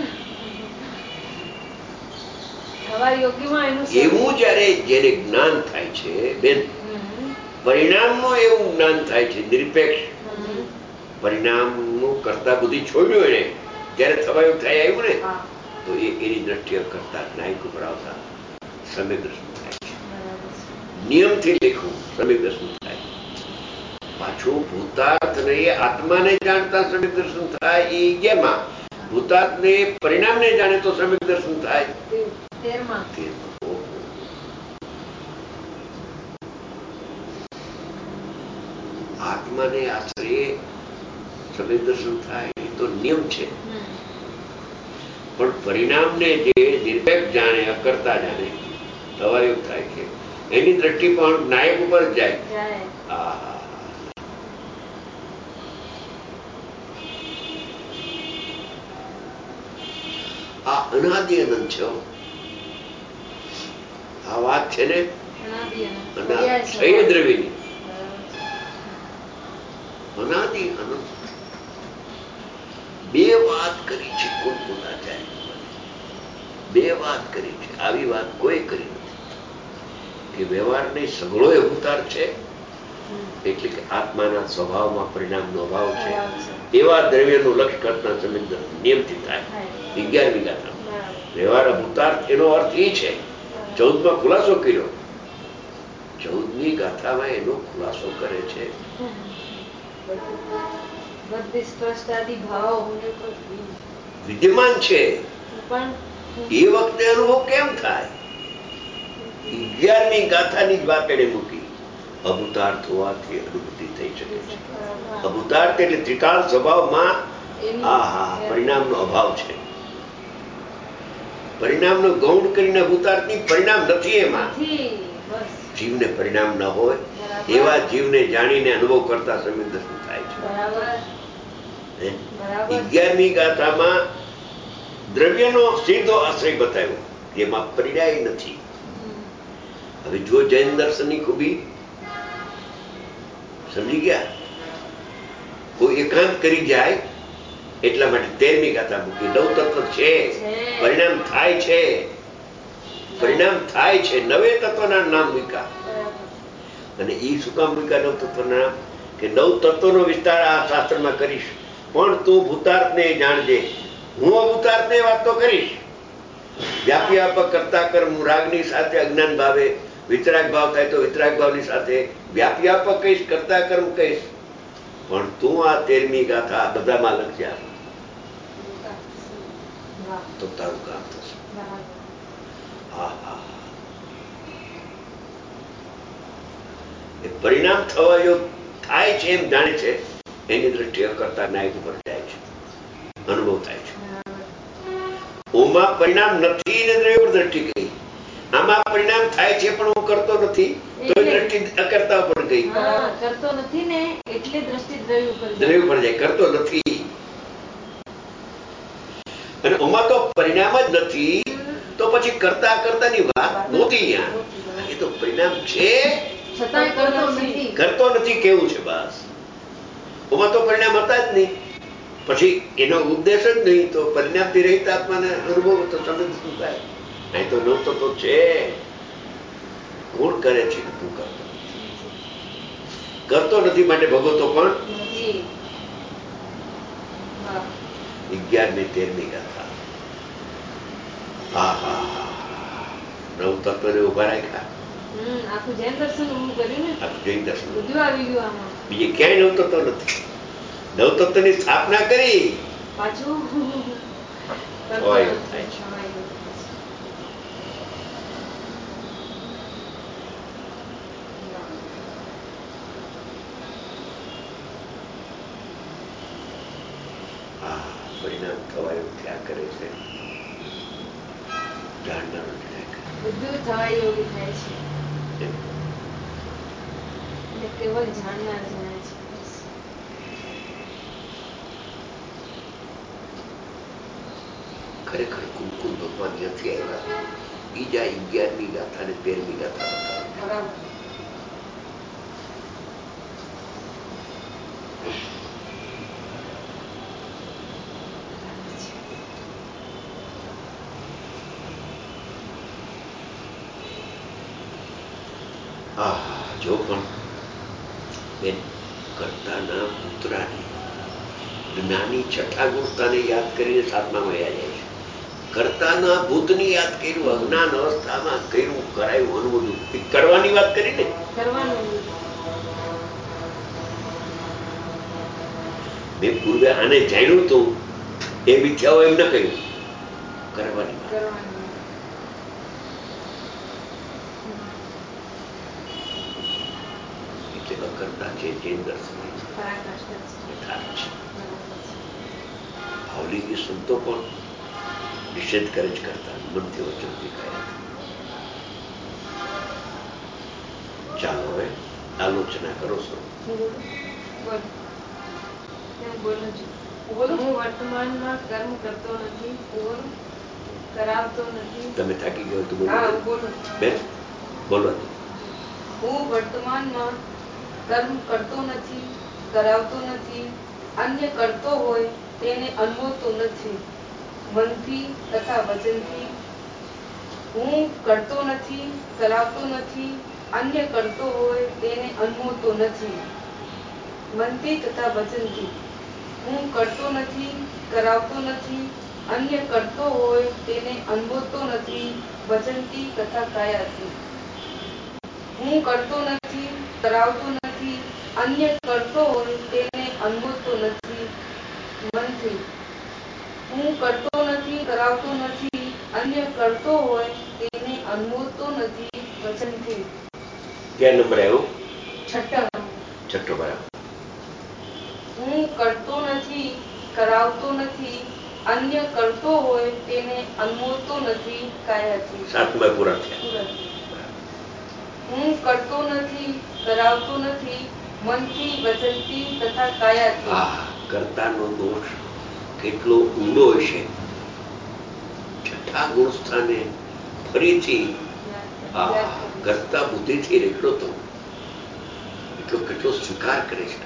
[SPEAKER 2] થવા યોગ્યમાં એનું
[SPEAKER 1] એવું જ્યારે જેને જ્ઞાન થાય છે બેન, પરિણામનું એવું જ્ઞાન થાય છે નિરપેક્ષ. પરિણામનું કરતા બુદ્ધિ છોડ્યું એને ત્યારે થવાયું થાય આવ્યું ને, તો એની દ્રષ્ટિએ કરતા નાયક ઉપર આવતા સમ્યક દર્શન થાય છે. નિયમથી લેખવું સમ્યક દર્શન થાય. પાછું ભૂતાર્થને આત્માને જાણતા સમ્યક દર્શન થાય એ 11માં. ભૂતાર્થને પરિણામને જાણે તો સમ્યક દર્શન થાય
[SPEAKER 2] 13માં.
[SPEAKER 1] આત્માને આશ્રય સમ્યક દર્શન થાય એ તો નિયમ છે, પણ પરિણામને જે નિરપેક્ષ જાણે, અકર્તા જાણે, થવાયોગ થાય છે, એની દ્રષ્ટિ પણ નાયક ઉપર જાય. આ અનાદિ અનંત છે. આ વાત છે ને દ્રવ્યની અનાદિ અનંત. બે વાત કરી છે બે વાત કરી છે. આવી વાત કોઈ કરી નથી કે વ્યવહારની સઘળો અવતાર છે, એટલે કે આત્માના સ્વભાવમાં પરિણામનો અભાવ છે. એવા દ્રવ્યનું લક્ષ્ય કરતા સમ્યક નિયમથી થાય. 11મી ગાથા વ્યવહાર અભૂતાર્થ એનો અર્થ એ છે. 14માં ખુલાસો કર્યો. 14મી ગાથામાં એનો ખુલાસો કરે છે. વિદ્યમાન છે, એ વખતે અનુભવ કેમ થાય? 11મી ગાથાની જ વાત એને મૂકી. અભૂતાર્થ હોવાથી અનુભૂતિ થઈ શકે છે. અભૂતાર્થ એટલે ત્રિકાળ સ્વભાવમાં પરિણામનો અભાવ છે. પરિણામનો ગૌણ કરીને અભૂતાર્થની પરિણામ નથી. એમાં જીવને પરિણામ ન હોય એવા જીવને જાણીને અનુભવ કરતા સમ્યક દર્શન થાય છે. 11મી ગાથામાં દ્રવ્યનો સીધો આશ્રય બતાવ્યો, જેમાં પરિણાય નથી. હવે જો જૈન દર્શનની ખૂબી સમજી ગયા, કોઈ એકાંત કરી જાય એટલા માટે 13મી ગાથા મૂકી. નવ તત્વ છે, પરિણામ થાય છે, પરિણામ થાય છે. નવે તત્વના નામ મૂક્યા. અને એ શું કામ મૂક્યા નવ તત્વના નામ? કે નવ તત્વનો વિસ્તાર આ શાસ્ત્રમાં કરીશ, પણ તું ભૂતાર્થને જાણજે. હું અભૂતાર્થને વાત તો કરીશ. વ્યાપી વ્યાપક કરતા કર્મ હું રાગની સાથે અજ્ઞાન ભાવે, વિતરાગ ભાવ થાય તો વિતરાગ ભાવની સાથે વ્યાપી વ્યાપક કહીશ, કરતા કર્મ કહીશ. પણ તું આ 13મી ગાથા બધામાં લખ્યા તો તારું કામ થશે. એ પરિણામ થવા યોગ થાય છે એમ જાણે છે, એની દ્રષ્ટિએ કરતા નાયક ઉપર જાય છે, અનુભવ થાય છે. ઓમાં પરિણામ નથી ને દ્રવ્ય પર દ્રષ્ટિ ગઈ. આમાં પરિણામ થાય છે પણ હું કરતો નથી, તો દ્રષ્ટિ અકર્તા ઉપર ગઈ.
[SPEAKER 2] કરતો નથી ને એટલે દ્રષ્ટિ દ્રવ્ય ઉપર
[SPEAKER 1] જાય. કરતો નથી અને ઓમાં તો પરિણામ જ નથી, તો પછી કરતા કરતાની વાત નહોતી અહીંયા. એ તો પરિણામ છે,
[SPEAKER 2] છતાંય
[SPEAKER 1] કરતો નથી કેવું છે બસ. ઓમાં તો પરિણામ હતા જ નહીં. પછી એનો ઉદ્દેશ જ નહીં, તો પરિણામથી રહિત આત્માને અનુભવ તો સમજ શું થાય? અહીં તો નહોતો તો છે. કોણ કરે છે કે તું કરતો નથી માટે ભોગવતો પણ 11મી 13મી ગાથા. હા હા હા, નવ તત્વને ઉભા રાખ્યા.
[SPEAKER 2] આખું જૈન દર્શન ઊભું કર્યું ને,
[SPEAKER 1] આખું જૈન દર્શન
[SPEAKER 2] બધું આવી ગયું આમાં.
[SPEAKER 1] બીજે ક્યાંય નવ તત્વ નથી. નવ તત્વની સ્થાપના કરી
[SPEAKER 2] પાછું
[SPEAKER 1] હોય થાય છે. પરિણામ થવાયું થયા કરે છે. જાણનારો
[SPEAKER 2] બધું થવા યોગી થાય છે, એટલે કેવળ જાણનાર જાણે છે.
[SPEAKER 1] ખરેખર કુમકુમ ભગવાન નથી આવ્યા. બીજા 11મી ગાથા ને 13મી ગાથા બતાવે. જો પણ બેન કરતાના પુત્રાને જ્ઞાની છઠ્ઠા ગુણસ્થાને યાદ કરીને સાતમામાં યાદ જાય છે. કરતાના ભૂતની યાદ કર્યું, અજ્ઞાન અવસ્થામાં કર્યું, કરાયું, અનુભવ કરવાની વાત કરી ને. મેં પૂર્વે આને જાણ્યું હતું એ મિથ્યાઓ એમ ન કહ્યું, કરવાની વાત. કરતા છે જૈન દર્શન ભાવલિંગી સંતો પણ નિષેધ કરે જ કરતા મનથી વચનથી કયા. ચાલો હવે આલોચના કરો છો.
[SPEAKER 2] હું વર્તમાનમાં કર્મ કરતો નથી, કરાવતો નથી.
[SPEAKER 1] તમે થાકી ગયો તો બોલો બેન, બોલો.
[SPEAKER 2] હું વર્તમાનમાં કર્મ કરતો નથી, કરાવતો નથી, અન્ય કરતો હોય તેને અનુભવતો નથી, મનથી તથા વચનથી. હું કરતો નથી, કરાવતો નથી, અન્ય કરતો હોય તેને અનુભવતો નથી, મનથી તથા વચનથી. હું કરતો નથી, કરાવતો નથી, અન્ય કરતો હોય તેને અનુભવતો નથી, વચનથી તથા કાયાથી. હું કરતો નથી, કરાવતો નથી, અન્ય કરતો હોય તેને અનુભવતો નથી, મનથી. હું કરતો નથી, કરાવતો નથી, અન્ય કરતો હોય તેને અનુભવતો નથી, વચનથી.
[SPEAKER 1] ક્યાં નંબર આવ્યો?
[SPEAKER 2] છઠ્ઠો.
[SPEAKER 1] બરાબર.
[SPEAKER 2] હું કરતો નથી, કરાવતો નથી, અન્ય કરતો હોય તેને અનુભવતો નથી, કાયાથી.
[SPEAKER 1] સાતમા પૂરા થયા.
[SPEAKER 2] હું કરતો નથી, કરાવતો નથી, મનથી, વચનથી તથા કાયાથી.
[SPEAKER 1] કરતાનો દોષ કેટલો ઊંડો હશે. છઠ્ઠા ગુણ સ્થાને ફરીથી કરતા બુદ્ધિથી રેખડો તો એટલો કેટલો સ્વીકાર કરે છે.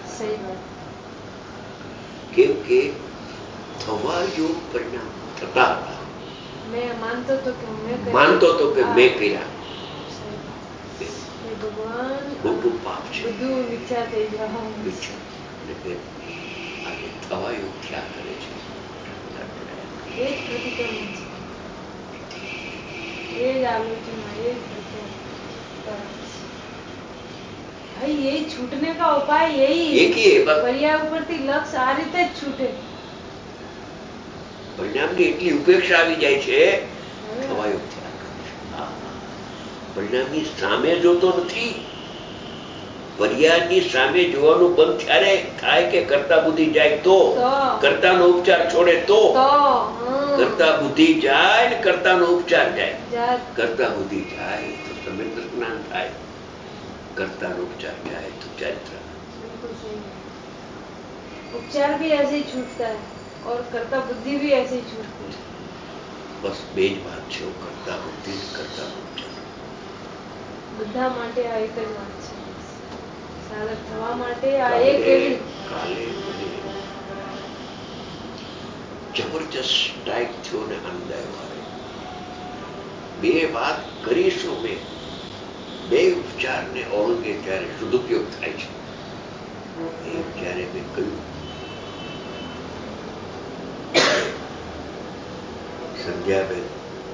[SPEAKER 1] કેમ કે થવા યોગ પરિણામ થતા હતા. માનતો હતો કે મેં કર્યા.
[SPEAKER 2] ભગવાન
[SPEAKER 1] મોટું પાપ છે.
[SPEAKER 2] બધું મિથ્યા થઈ ગયા.
[SPEAKER 1] આજે થવા યોગ થયા કરે છે.
[SPEAKER 2] એ જ પ્રતિક્રમણ છે, એ જ આલોચના, એ જ भाई यही छूटने का उपाय यही है. पर्याय ઉપરથી લક્ષ આ રીતે જ છૂટે.
[SPEAKER 1] પરિણામની એટલી ઉપેક્ષા આવી જાય છે. થવાયો પરિણામની સામે જોતો નથી. પર્યાયની સામે જોવાનું બંધ ત્યારે થાય કે કરતા બુદ્ધિ જાય તો, કરતાનો ઉપચાર છોડે તો, કરતા બુદ્ધિ જાય ને કરતાનો ઉપચાર જાય. કરતા બુદ્ધિ જાય તો સમ્યક જ્ઞાન થાય, करता उपचार क्या है तो चरित्र.
[SPEAKER 2] बिल्कुल सही है. उपचार भी ऐसे ही छूटता है और कर्ता बुद्धि भी ऐसे ही छूटती है.
[SPEAKER 1] બસ બે જ વાત છે, કરતા બુદ્ધિ કરતા બુદ્ધિ.
[SPEAKER 2] બધા માટે આ એક જ વાત છે. સાધક થવા માટે આ એક એવી
[SPEAKER 1] કાલે મને જબરજસ્ત સ્ટ્રાઇક થયો ને આનંદ આવ્યો. બે વાત કરીશું મેં, બે ઉપચારને ઓળંગે ત્યારે સદુપયોગ થાય છે. એ જ્યારે મેં કહ્યું, સંધ્યાબેન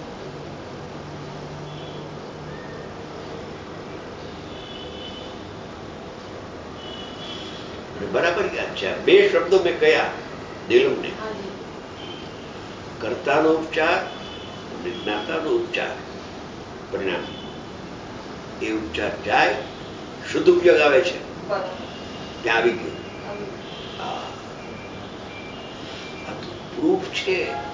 [SPEAKER 1] બરાબર યાદ છે. બે શબ્દો મેં કયા નીલમને, કર્તાનો ઉપચાર અને જ્ઞાતાનો ઉપચાર. પરિણામ એ ઉપચાર જાય, શુદ્ધ ઉપયોગ આવે છે, ત્યાં આવી ગયું. આ તો પ્રૂફ છે.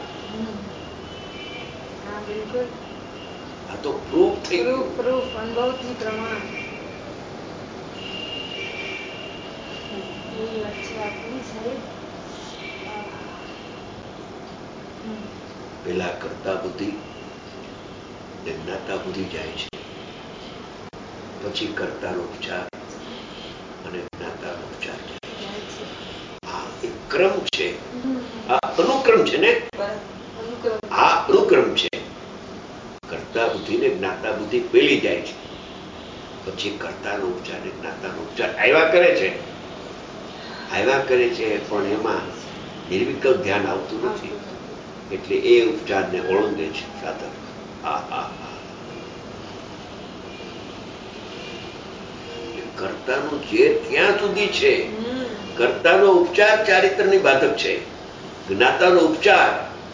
[SPEAKER 2] બિલકુલ
[SPEAKER 1] આ તો પ્રૂફ થઈ ગયું.
[SPEAKER 2] પ્રૂફ અનુભવથી પ્રમાણ. એવી વાત છે આપણી સાહેબ.
[SPEAKER 1] પેલા કરતા બુદ્ધિ ને જ્ઞાતા બુદ્ધિ જાય છે, પછી કરતાનો ઉપચાર અને જ્ઞાતાનો ઉપચાર જાય છે. આ એક ક્રમ છે, આ અનુક્રમ છે ને, આ અનુક્રમ છે. કરતા બુદ્ધિ ને જ્ઞાતા બુદ્ધિ પેલી જાય છે, પછી કરતાનો ઉપચાર ને જ્ઞાતાનો ઉપચાર આવ્યા કરે છે, પણ એમાં નિર્વિકલ્પ ધ્યાન આવતું નથી. એટલે એ ઉપચારને ઓળંગે છે સાધક. કર્તાનું ઝેર ક્યાં સુધી છે? કર્તાનો ઉપચાર ચારિત્રની બાધક છે, જ્ઞાતાનો ઉપચાર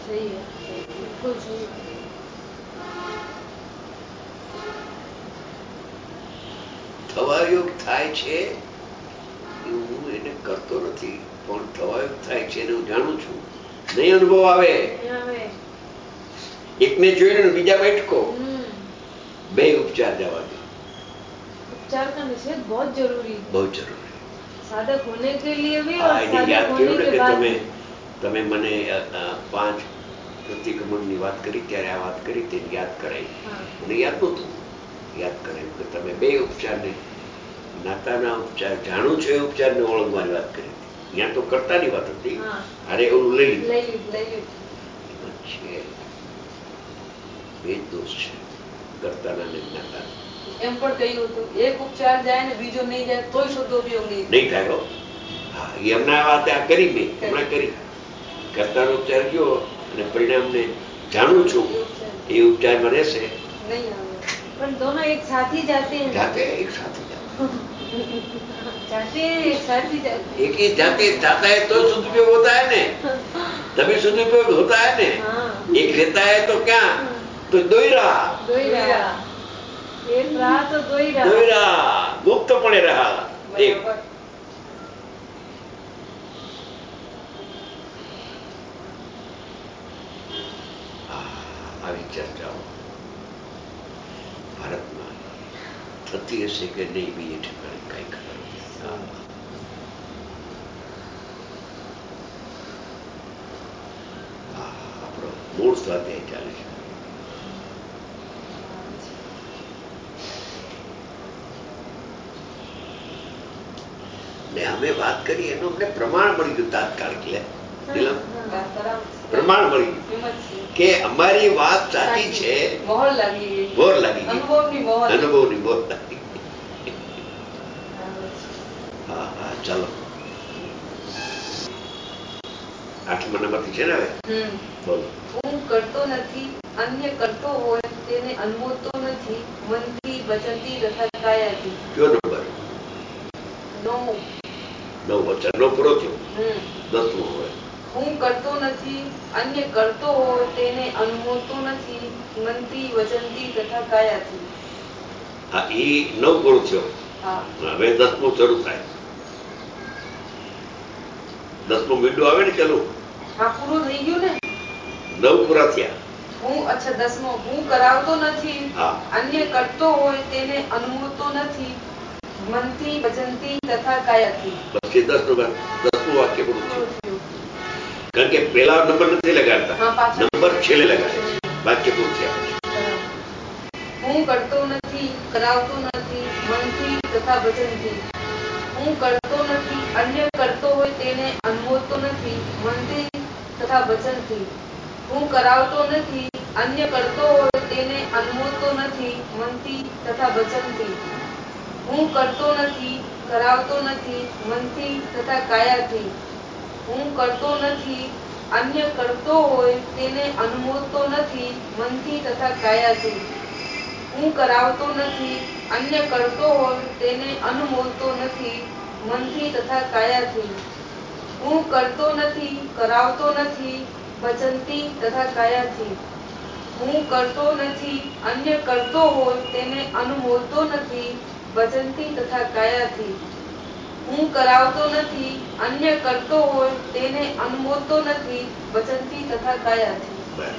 [SPEAKER 1] થવાયોગ થાય છે. હું એને કરતો નથી, પણ થવાયોગ થાય છે એને હું જાણું છું. નહીં અનુભવ આવે. એકને જોઈને બીજા બેઠકો, બે ઉપચાર જવા દે.
[SPEAKER 2] उपचार का निषेध बहुत जरूरी है,
[SPEAKER 1] बहुत जरूरी.
[SPEAKER 2] साधक होने के लिए भी और
[SPEAKER 1] એને
[SPEAKER 2] साधक
[SPEAKER 1] યાદ
[SPEAKER 2] होने
[SPEAKER 1] કર્યું ને
[SPEAKER 2] के
[SPEAKER 1] કે
[SPEAKER 2] बाद
[SPEAKER 1] તમે મને 5 પ્રતિક્રમણની વાત કરી, ત્યારે આ વાત કરી તેને યાદ કરાવી. મને યાદ નહોતું, યાદ કરાવ્યું કે તમે બે ઉપચારને, જ્ઞાતાના ઉપચાર જાણું છું એ ઉપચારને ઓળંગવાની વાત કરી. ત્યાં તો કરતાની વાત હતી, અરે ઓલું લઈ લીધું છે. બે જ દોષ છે, કરતાના ને જ્ઞાતાના.
[SPEAKER 3] એમ પણ કહ્યું હતું, એક ઉપચાર જાય ને બીજો નહીં જાય તોય સદુપયોગ
[SPEAKER 1] નહીં થાય. હા, એમના વાત આ કરી મેં હમણાં કરી. કરતાનો ઉપચાર ગયો અને પરિણામને જાણું છું એ ઉપચારમાં રહેશે
[SPEAKER 3] નહીં આવે.
[SPEAKER 2] पर दोनों एक साथ ही जाते हैं,
[SPEAKER 1] જાતે એક સાથે
[SPEAKER 2] जाते हैं एक साथ ही जाते हैं.
[SPEAKER 1] एक ही जाते जाता है तो सदुपयोग होता है ने, तभी सदुपयोग होता है ने. एक रहता है तो क्या, तो दो ही रहा,
[SPEAKER 2] एक रहा तो दो ही
[SPEAKER 1] रहा, मुक्त पड़े रहा एक. આવી ચર્ચાઓ ભારતમાં થતી હશે કે નહીં બીજે ઠેકાણે કઈ ખબર નથી. આપણો મૂળ સ્વાધ્યાય ચાલે છે. ને અમે વાત કરી એનું અમને પ્રમાણ મળી ગયું તાત્કાલિક. પ્રમાણ મળી ગયું કે અમારી વાત સાચી છે.
[SPEAKER 3] મોહર લાગી ગઈ,
[SPEAKER 1] મોહર લાગી ગઈ,
[SPEAKER 3] અનુભવની મોહર
[SPEAKER 1] લાગી. હા હા, ચાલો 8મા નંબરથી છે ને હવે. બોલો.
[SPEAKER 3] હું કરતો નથી, અન્ય કરતો હોય તેને અનુભવતો નથી, મનથી વચનથી તથા કાયાથી.
[SPEAKER 1] કયો નંબર? 9 વચન નો પૂરો થયો. 10મો હોય.
[SPEAKER 3] હું કરતો નથી, અન્ય કરતો હોય તેને અનુભવતો નથી, મનથી વચનથી તથા કાયાથી.
[SPEAKER 1] હા, એ 9 પૂરો થયો. હવે 10મો શરૂ થાય. 10મો મીંડો આવે ને ચાલુ.
[SPEAKER 3] હા, પૂરું થઈ ગયું ને.
[SPEAKER 1] 9 પૂરા થયા.
[SPEAKER 3] અચ્છા 10મો. હું કરાવતો નથી,
[SPEAKER 1] હા,
[SPEAKER 3] અન્ય કરતો હોય તેને અનુભવતો નથી, મનથી વચનથી તથા કાયાથી.
[SPEAKER 1] બસ એ 10મું વાક્ય પૂરું થયું. કારણ કે પેલા નંબર નથી લગાડતા, નંબર છેલ્લે લગાડે. વાક્ય પૂરું થયા પછી
[SPEAKER 3] હું કરતો નથી, કરાવતો નથી મનથી તથા વચનથી. હું કરતો નથી, અન્ય કરતો હોય તેને અનુમોદતો નથી મનથી તથા વચનથી. હું કરાવતો નથી, અન્ય કરતો હોય તેને અનુમોદતો નથી મનથી તથા વચનથી. હું કરતો નથી, કરાવતો નથી મનથી તથા કાયાથી. હું કરતો નથી, અન્ય કરતો હોય તેને અનુમોદતો નથી મનથી તથા કાયાથી. હું કરાવતો નથી, અન્ય કરતો હોય તેને અનુમોદતો નથી મનથી તથા કાયાથી. હું કરતો નથી, કરાવતો નથી વચનથી તથા કાયાથી. હું કરતો નથી, અન્ય કરતો હોય તેને અનુમોદતો નથી વચનથી તથા કાયાથી. હું કરાવતો નથી, અન્ય કરતો હોય તેને અનુમોદતો નથી વચનથી તથા કાયાથી.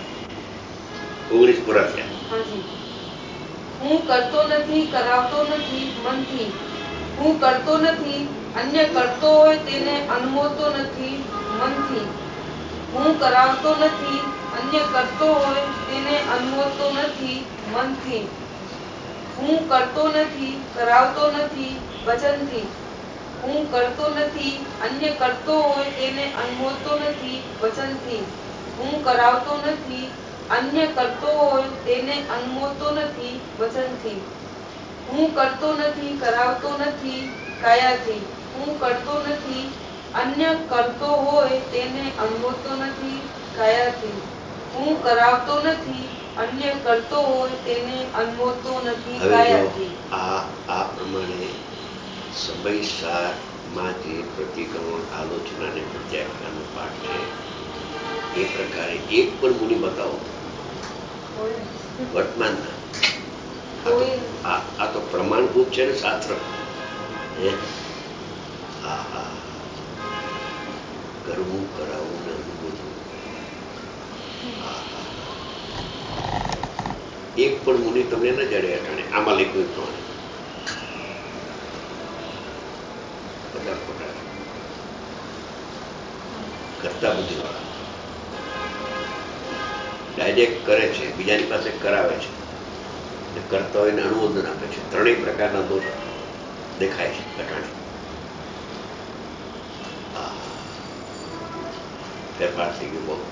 [SPEAKER 1] 19 પૂરા થયા.
[SPEAKER 3] હાજી. હું કરતો નથી, કરાવતો નથી મનથી. હું કરતો નથી, અન્ય કરતો હોય તેને અનુમોદતો નથી મનથી. હું કરાવતો નથી, અન્ય કરતો હોય તેને અનુમોદતો નથી મનથી. હું કરતો નથી, કરાવતો નથી વચનથી. હું કરતો નથી, અન્ય કરતો હોય તેને અનુમોદતો નથી વચનથી. હું કરાવતો નથી, અન્ય કરતો હોય તેને અનુમોદતો નથી વચનથી. હું કરતો નથી, કરાવતો નથી કાયાથી. હું કરતો નથી, અન્ય કરતો હોય તેને અનુમોદતો નથી કાયાથી. હું કરાવતો નથી, અન્ય કરતો હોય તેને અનુમોદતો નથી
[SPEAKER 1] હવે જો
[SPEAKER 3] કાયાથી.
[SPEAKER 1] આ પ્રમાણે સમયસારમાં જે પ્રતિક્રમણ, આલોચના અને પ્રત્યાખ્યાનનો પાઠ છે એ પ્રકારે એક પણ મુનિ બતાવો વર્તમાનના. આ તો પ્રમાણભૂત છે ને શાસ્ત્ર. કરવું, કરાવવું ને અનુભવવું. એક પણ મુનિ તમને ન જડે અટાણે આમાં લખ્યું પ્રમાણે. બધા ખોટા કરતા બુદ્ધિવાળા ડાયરેક્ટ કરે છે, બીજાની પાસે કરાવે છે, કરતા હોય ને અનુમોદન આપે છે. ત્રણેય પ્રકારના દોષ દેખાય છે અટાણે. ફેરફાર થઈ ગયો બહુ.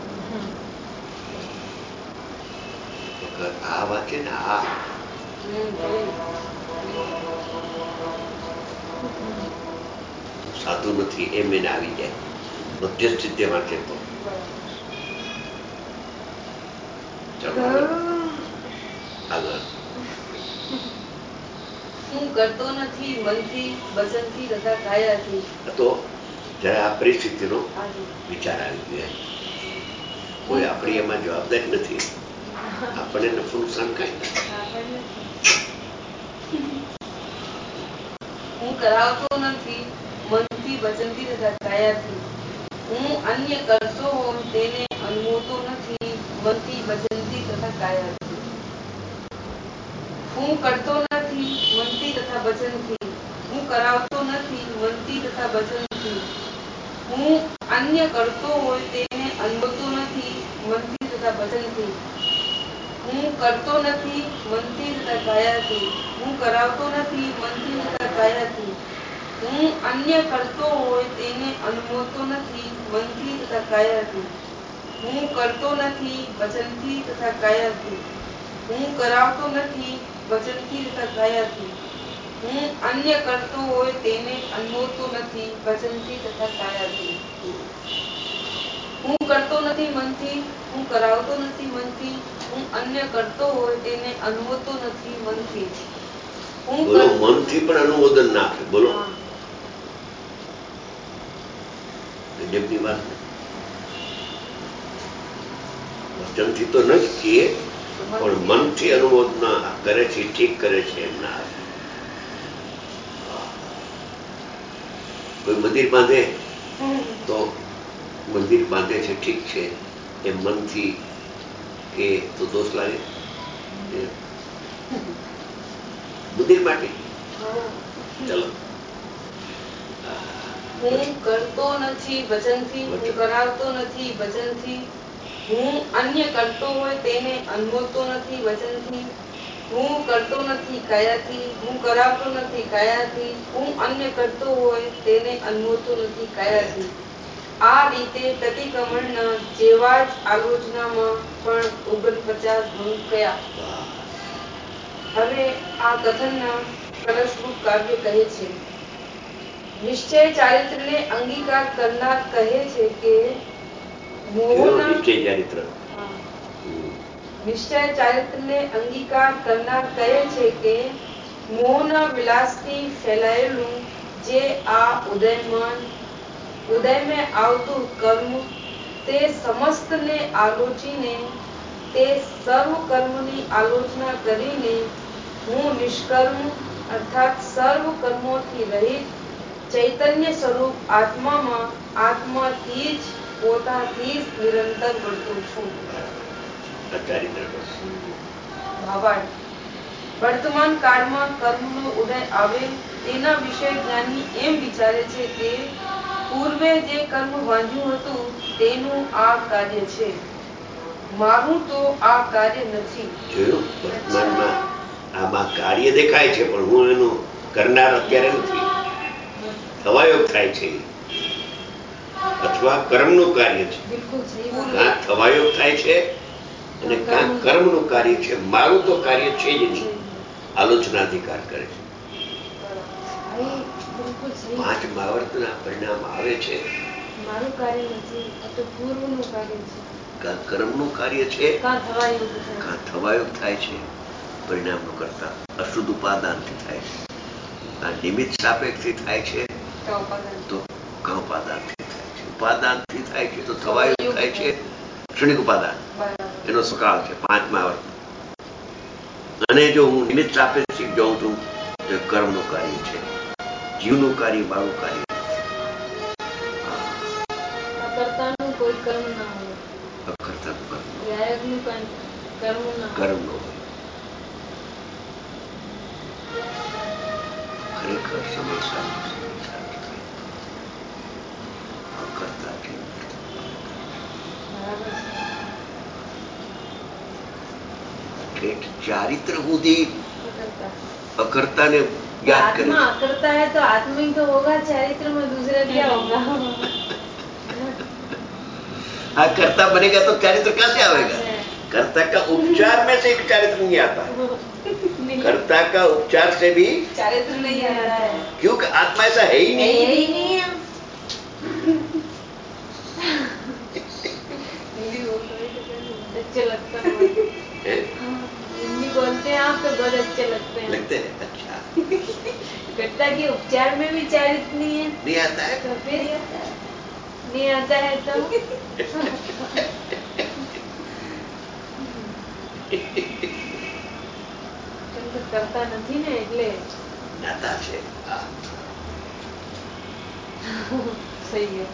[SPEAKER 1] આ વાંચે ને આ સાધુ નથી એમ એને આવી જાય. મધ્યસ્થ રીતે વાંચે તો આગળ.
[SPEAKER 3] હું કરતો નથી મનથી, વચનથી તથા કાયાથી.
[SPEAKER 1] તો જયારે આ પરિસ્થિતિનો વિચાર આવી ગયો, કોઈ આપણી એમાં જવાબદારી નથી. આપણને નફો નુકસાન કઈ નથી.
[SPEAKER 3] હું કરાવતો નથી મનથી, વચનથી તથા કાયાથી. હું અન્ય કરતો હોઉં તેને અનુમોદતો નથી મનથી, વચનથી તથા કાયાથી. હું કરતો નથી મનથી તથા વચનથી. હું કરાવતો નથી મનથી તથા વચનથી. હું અન્ય કરતો હોય તેને અનુમોદતો નથી મનથી તથા વચનથી. હું કરતો નથી મનથી તથા કાયાથી. હું કરાવતો નથી મનથી તથા કાયાથી. હું અન્ય કરતો હોય તેને અનુમોદતો નથી મનથી તથા કાયાથી. હું કરતો નથી વચનથી તથા કાયાથી. હું કરાવતો નથી વચનથી તથા કાયાથી. હું અન્ય કરતો હોય તેને અનુમોદતો નથી વચનથી તથા કાયાથી. હું કરતો નથી મનથી. હું કરાવતો નથી મનથી. હું અન્ય કરતો હોય તેને અનુમોદતો નથી મનથી.
[SPEAKER 1] બોલો, મનથી પણ અનુમોદન ના આપે. બોલો, ગજબની વાત. વચનથી તો ન જ કહીએ પણ મનથી અનુમોદના કરે છે, ઠીક કરે છે એમ ના આપે. કોઈ મંદિર બાંધે તો મંદિર બાંધે છે ઠીક છે એ મનથી કે તો દોષ લાગે. મંદિર માટે ચલો.
[SPEAKER 3] હું કરતો નથી વચનથી. હું કરાવતો નથી વચનથી. હું અન્ય કરતો હોય તેને અનુમોદતો નથી વચનથી, હું કરતો નથી કાયાથી, હું કરાવતો નથી કાયાથી, હું અન્ય કરતો હોય તેને અનુમોદતો નથી કાયાથી. આ રીતે પ્રતિક્રમણના જેવા જ આલોચનામાં પણ 49 ભંગ કયા. હવે આ કથનના કલશરૂપ કાવ્ય કહે છે. નિશ્ચય ચારિત્રને અંગીકાર કરનાર કહે છે કે મોહના
[SPEAKER 1] નિશ્ચય ચારિત્ર
[SPEAKER 3] નિશ્ચય ચારિત્રને અંગીકાર કરનાર કહે છે કે મોહના વિલાસથી ફેલાયેલું જે આ ઉદયમાં આવતું કર્મ તે સમસ્તને આલોચીને તે સર્વ કર્મની આલોચના કરીને હું નિષ્કર્મ અર્થાત સર્વ કર્મોથી રહિત ચૈતન્ય સ્વરૂપ આત્મામાં આત્માથી જ પોતાથી જ નિરંતર વર્તું છું. ભાવાર્થ. વર્તમાન કાળમાં કર્મનો ઉદય આવે તેના વિશે જ્ઞાની એમ વિચારે છે કે પૂર્વે જે કર્મ બાંધ્યું હતું તેનું આ કાર્ય છે, મારું તો આ કાર્ય નથી.
[SPEAKER 1] જોયું, વર્તમાનમાં આમાં કાર્ય દેખાય છે પણ હું એનું કરનાર અત્યારે નથી. થવાયોગ થાય છે અથવા કર્મનું કાર્ય છે.
[SPEAKER 2] બિલકુલ સહી વાત.
[SPEAKER 1] કાં થવાયોગ થાય છે અને કાં કર્મનું કાર્ય છે. મારું તો કાર્ય છે જ નહીં. આલોચનાધિકાર કરે છે.
[SPEAKER 2] બિલકુલ સહી.
[SPEAKER 1] 5 મહાવર્તના પરિણામ આવે છે.
[SPEAKER 2] મારું કાર્ય નથી, આ તો પૂર્વનું કાર્ય છે.
[SPEAKER 1] કાં કર્મનું કાર્ય છે,
[SPEAKER 2] કાં થવાયોગ છે.
[SPEAKER 1] કાં થવાયોગ થાય છે. પરિણામનું કરતા અશુદ્ધ ઉપાદાનથી થાય છે. આ નિમિત્ત સાપેક્ષથી થાય છે તો કાં ઉપાદાનથી થાય છે. ઉપાદાનથી થાય છે તો થવાયોગ થાય છે. ક્ષણિક ઉપાદાન એનો સકાળ છે 5મા વર્ત. અને જો હું નિમિત્ત સાપેક્ષિક જાઉં છું તો કર્મનું કાર્ય છે. જીવનું કાર્ય મારું કાર્ય
[SPEAKER 2] અકર્તાનું કોઈ કર્મ ના હોય.
[SPEAKER 1] અકર્તાનું કર્મ
[SPEAKER 2] વ્યાયકનું કર્મ ના હોય.
[SPEAKER 1] કર્મ નો હોય. ખરેખર સમસ્યા અકર્તા છે.
[SPEAKER 2] બરાબર છે.
[SPEAKER 1] ઠેઠ ચારિત્ર સુધી
[SPEAKER 2] અકર્તા.
[SPEAKER 1] अकर्ता ने याद करे.
[SPEAKER 2] आत्मा अकर्ता है तो आत्मा ही तो होगा, चरित्र में दूसरा क्या होगा?
[SPEAKER 1] हाँ, कर्ता बनेगा तो चारित्र कहाँ से आएगा? कर्ता का उपचार में से एक चारित्र नहीं आता. कर्ता का उपचार से भी
[SPEAKER 3] चारित्र नहीं आता है,
[SPEAKER 1] क्योंकि आत्मा ऐसा है ही नहीं.
[SPEAKER 2] है ही नहीं है. अच्छे लगता है. हिंदी बोलते हैं आप तो बहुत अच्छे लगते हैं.
[SPEAKER 1] लगते हैं. अच्छा.
[SPEAKER 2] कर्ता के उपचार में भी चारित्र नहीं है.
[SPEAKER 1] नहीं आता है.
[SPEAKER 2] तो फिर नहीं आता है तो કરતા નથી ને એટલે
[SPEAKER 1] નાતા છે.
[SPEAKER 2] સહી है.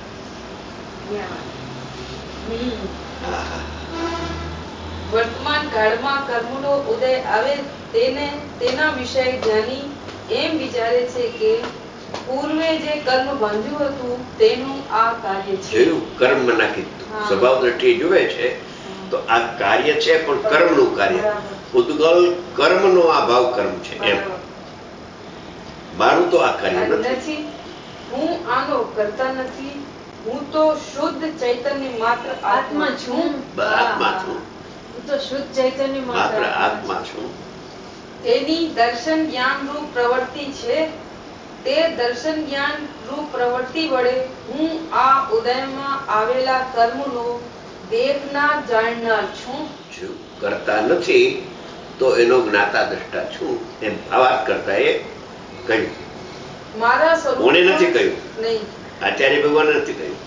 [SPEAKER 3] વર્તમાન કાળમાં કર્મનો ઉદય આવે તેના વિષય જ્ઞાની એમ વિચારે છે કે પૂર્વે જે કર્મ બાંધ્યું હતું તેનું આ કાર્ય છે.
[SPEAKER 1] જોયું, કર્મ નાખી સ્વભાવ દ્રષ્ટિએ જુએ છે તો આ કાર્ય છે પણ કર્મનું કાર્ય. ઉદ્ગલ કર્મનો આ ભાવ કર્મ છે એમ. મારું તો આ કાર્ય નથી.
[SPEAKER 3] હું આનો કરતા નથી. હું તો શુદ્ધ ચૈતન્ય માત્ર આત્મા છું.
[SPEAKER 1] આત્મા છું.
[SPEAKER 2] હું તો શુદ્ધ ચૈતન્ય
[SPEAKER 1] માત્ર આત્મા છું.
[SPEAKER 3] તેની દર્શન જ્ઞાન રૂપ પ્રવૃત્તિ છે. તે દર્શન જ્ઞાન રૂપ પ્રવૃત્તિ વડે હું આ ઉદયમાં આવેલા કર્મનો દેખનાર જાણનાર છું.
[SPEAKER 1] જો કરતા નથી તો એનો જ્ઞાતા દ્રષ્ટા છું એમ ભાવાર્થ કરતા એ કહ્યું.
[SPEAKER 3] મારા સ્વરૂપ
[SPEAKER 1] કોને નથી કહ્યું?
[SPEAKER 3] નહીં,
[SPEAKER 1] આચાર્ય ભગવાન નથી કહ્યું.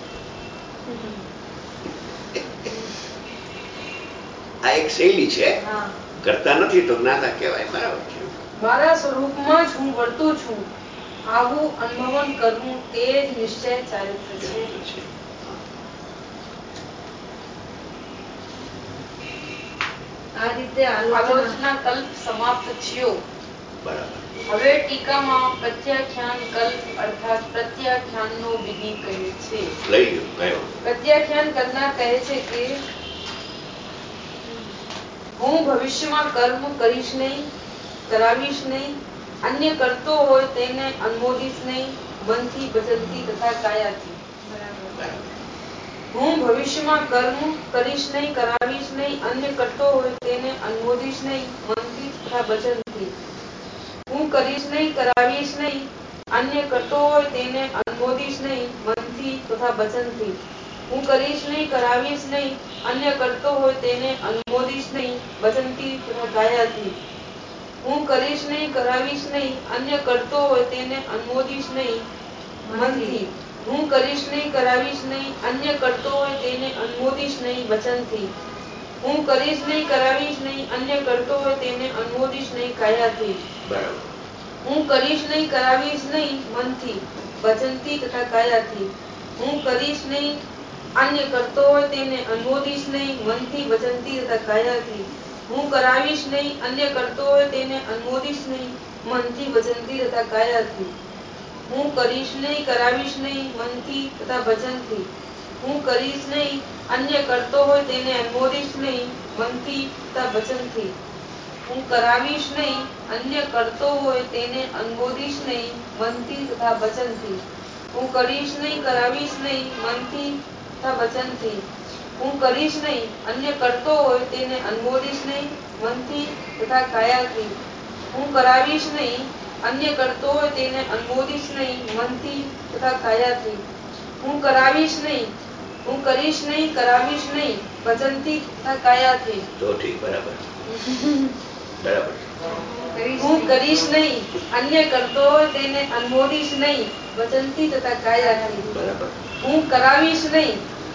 [SPEAKER 1] આ એક શૈલી છે. કરતા નથી તો જ્ઞાતા કહેવાય. બરાબર છે.
[SPEAKER 3] મારા સ્વરૂપમાં જ હું વર્તું છું આવું અનુભવન કરવું તે જ નિશ્ચય ચારિત્ર છે.
[SPEAKER 2] આ રીતે
[SPEAKER 3] આલોચના કલ્પ સમાપ્ત થયો.
[SPEAKER 1] બરાબર.
[SPEAKER 3] હવે ટીકામાં પ્રત્યાખ્યાન કલ્પ અર્થાત પ્રત્યાખ્યાનનો વિધિ કહે છે.
[SPEAKER 1] લઈ ગયો કયો.
[SPEAKER 3] પ્રત્યાખ્યાન કરનાર કહે છે કે હું ભવિષ્યમાં કર્મ કરીશ નહીં, કરાવીશ નહીં, અન્ય કરતો હોય તેને અનુમોદીશ નહીં, મનથી, વચનથી તથા કાયાથી. હું ભવિષ્યમાં કર્મ કરીશ નહીં, કરાવીશ નહીં, અન્ય કરતો હોય તેને અનુમોદીશ નહીં, મનથી તથા વચનથી. હું કરીશ નહીં, કરાવીશ નહીં, અન્ય કરતો હોય તેને અનુમોદીશ નહીં, મનથી તથા વચનથી. હું કરીશ નહીં, કરાવીશ નહીં, અન્ય કરતો હોય તેને અનુમોદીશ નહીં, વચનથી તથા કાયાથી. હું કરીશ નહીં, કરાવીશ નહીં, અન્ય કરતો હોય તેને અનુમોદીશ નહીં, મનથી. હું કરીશ નહીં, કરાવીશ નહીં, અન્ય કરતો હોય તેને અનુમોદીશ નહીં, વચનથી. હું કરીશ નહીં, કરાવીશ નહીં, અન્ય કરતો હોય તેને અનુમોદીશ નહીં, કાયાથી. હું કરીશ નહીં, કરાવીશ નહીં, મનથી, વચનથી તથા કાયાથી. હું કરીશ નહીં, અન્ય કરતો હોય તેને અનુમોદીશ નહીં, મનથી, વચનથી તથા કાયાથી. હું કરાવીશ નહીં, અન્ય કરતો હોય તેને અનુમોદીશ નહીં, મનથી, વચનથી તથા કાયાથી. હું કરીશ નહીં, કરાવીશ નહીં, મનથી તથા વચનથી. હું કરીશ નહીં, અન્ય કરતો હોય તેને અનુમોદીશ નહીં, મનથી તથા વચનથી. હું કરાવીશ નહીં, અન્ય કરતો હોય તેને અનુમોદીશ નહીં, મનથી તથા વચનથી. હું કરીશ નહીં, કરાવીશ નહીં, મનથી તથા વચનથી. હું કરીશ નહીં, અન્ય કરતો હોય તેને અનુમોદીશ નહીં, મનથી તથા કાયાથી. હું કરાવીશ નહીં, અન્ય કરતો હોય તેને અનુમોદીશ નહીં, મનથી તથા કાયાથી. હું કરાવીશ નહીં, હું કરીશ નહીં, કરાવીશ નહીં, વચનથી તથા કાયાથી.
[SPEAKER 1] તો ઠીક, બરાબર બરાબર.
[SPEAKER 3] હું કરીશ નહીં, અન્ય કરતો હોય તેને અનુમોદીશ નહીં, વચનથી તથા કાયાથી.
[SPEAKER 1] બરાબર.
[SPEAKER 3] હું કરાવીશ નહીં,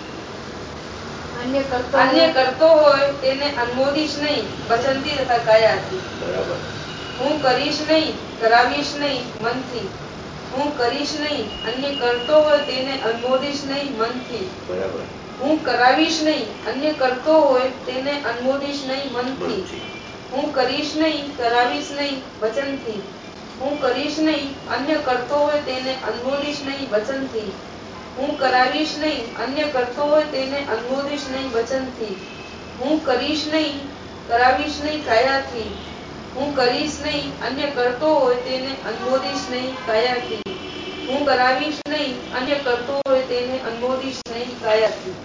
[SPEAKER 2] અન્ય
[SPEAKER 3] કરતો હોય તેને અનુમોદીશ નહીં, વચનથી તથા કાયાથી.
[SPEAKER 1] બરાબર.
[SPEAKER 3] હું કરીશ નહીં, કરાવીશ નહીં, મનથી. હું કરીશ નહીં, અન્ય કરતો હોય તેને અનુમોદીશ નહીં, મનથી.
[SPEAKER 1] બરાબર.
[SPEAKER 3] હું કરાવીશ નહીં, અન્ય કરતો હોય તેને અનુમોદીશ નહીં, મનથી. હું કરીશ નહીં, કરાવીશ નહીં, વચનથી. હું કરીશ નહીં, અન્ય કરતો હોય તેને અનુમોદીશ નહીં, વચનથી. હું કરાવીશ નહીં, અન્ય કરતો હોય તેને અનુમોદીશ નહીં, વચનથી. હું કરીશ નહીં, કરાવીશ નહીં, કાયાથી. હું કરીશ નહીં, અન્ય કરતો હોય તેને અનુમોદીશ નહીં, કાયાથી. હું કરાવીશ નહીં, અન્ય કરતો હોય તેને અનુમોદીશ નહીં, કાયાથી.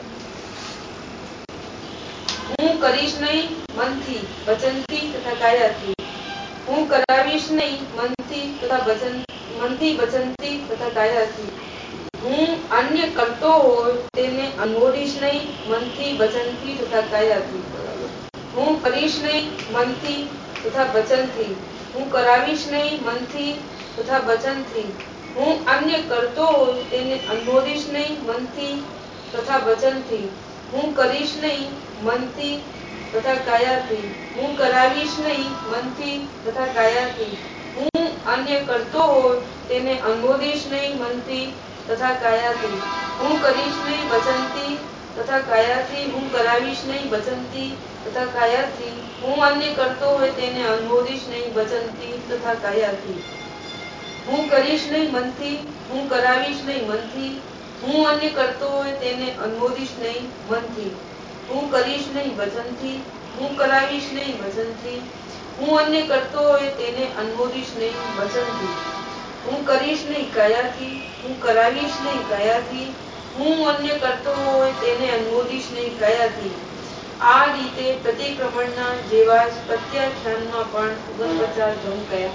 [SPEAKER 3] હું કરીશ નહીં, મનથી, વચનથી તથા કાયાથી. હું કરાવીશ નહીં, મનથી, વચનથી તથા કાયાથી. હું અન્ય કરતો હોય તેને અનુમોદીશ નહીં, મનથી, વચનથી તથા કાયાથી. હું કરીશ નહીં, મનથી તથા વચનથી. હું કરાવીશ નહીં, મનથી તથા વચનથી. હું અન્ય કરતો હોય તેને અનુમોદીશ નહીં, મનથી તથા વચનથી. હું કરીશ નહીં, મનથી તથા કાયાથી. હું કરાવીશ નહીં, મનથી તથા કાયાથી. હું અન્ય કરતો હોય તેને અનુમોદીશ નહીં, મનથી તથા કાયાથી. હું કરીશ નહીં, વચનથી તથા કાયાથી. હું કરાવીશ નહીં, વચનથી તથા કાયાથી. હું અન્ય કરતો હોય તેને અનુમોદીશ નહીં, વચનથી તથા કાયાથી. હું કરીશ નહીં, મનથી. હું કરાવીશ નહીં, મનથી. હું અન્ય કરતો હોય તેને અનુમોદીશ નહીં, મનથી. હું કરીશ નહીં, વચનથી. હું કરાવીશ નહીં, વચનથી. હું અન્ય કરતો હોય તેને અનુમોદીશ નહીં, વચનથી. હું કરીશ નહીં, કાયાથી. હું કરાવીશ નહીં, કાયાથી. હું અન્ય કરતો હોય તેને અનુમોદીશ નહીં, કાયાથી. આ રીતે પ્રતિક્રમણના જેવા જ પ્રત્યાખ્યાનમાં પણ 49 ધમ કયા.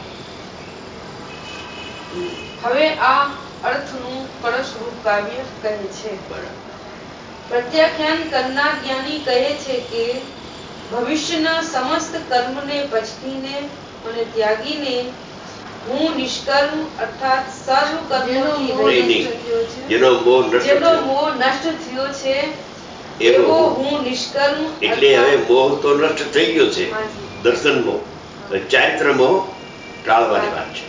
[SPEAKER 3] હવે આ અર્થનું કળશરૂપ કાવ્ય કહે છે. પ્રત્યાખ્યાન કરનાર જ્ઞાની કહે છે કે ભવિષ્યના સમસ્ત કર્મને પછીને અને ત્યાગીને હું નિષ્કર્મ અર્થાત સર્વ કર્મોથી
[SPEAKER 1] જેનો મોહ
[SPEAKER 3] નષ્ટ થયો છે
[SPEAKER 1] એવો
[SPEAKER 3] હું નિષ્કર્મ.
[SPEAKER 1] એટલે હવે મોહ તો નષ્ટ થઈ ગયો છે, દર્શન મોહ. ચારિત્ર મોહ ટાળવાની વાત છે.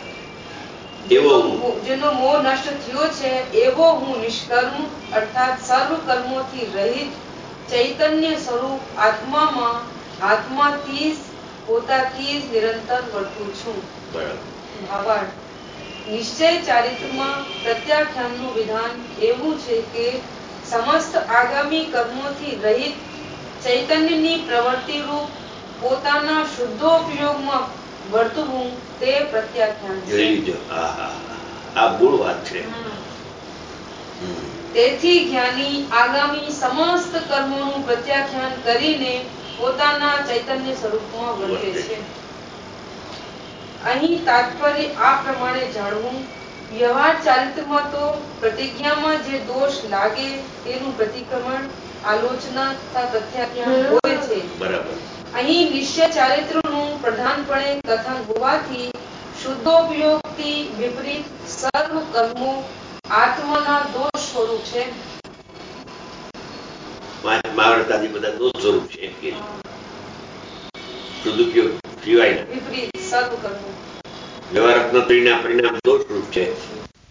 [SPEAKER 3] જેનો મોહ નષ્ટ થયો છે એવો હું નિષ્કર્મ અર્થાત સર્વ કર્મોથી રહિત ચૈતન્ય સ્વરૂપ આત્મામાં આત્માથી જ પોતાથી જ નિરંતર વર્તું છું. ભાવાર્થ. નિશ્ચય ચારિત્રમાં પ્રત્યાખ્યાનનું વિધાન એવું છે કે સમસ્ત આગામી કર્મોથી રહિત ચૈતન્યની પ્રવૃત્તિ રૂપ પોતાના શુદ્ધોપયોગમાં વર્તવું તે પ્રત્યાખ્યાન છે.
[SPEAKER 1] જોઈ લીધો. આ મૂળ વાત છે.
[SPEAKER 3] તેથી જ્ઞાની આગામી સમસ્ત કર્મોનું પ્રત્યાખ્યાન કરીને પોતાના ચૈતન્ય સ્વરૂપમાં વર્તે છે. અહીં તાત્પર્ય આ પ્રમાણે જાણવું. વ્યવહાર ચારિત્રમાં તો પ્રતિજ્ઞામાં જે દોષ લાગે તેનું પ્રતિક્રમણ, આલોચના તથા પ્રત્યાખ્યાન હોય છે.
[SPEAKER 1] બરાબર.
[SPEAKER 3] અહીં નિશ્ચય ચારિત્રનું પ્રધાનપણે કથન હોવાથી શુદ્ધોપયોગથી વિપરીત સર્વ કર્મો આત્માના દોષ સ્વરૂપ છે.
[SPEAKER 1] મહાવરતાદી બધા દોષ સ્વરૂપ છે એમ કે સદુપયોગ સિવાય
[SPEAKER 3] વિપરીત સર્વ કર્મો
[SPEAKER 1] વ્યવહારત્ન પરિણામ દોષ રૂપ છે.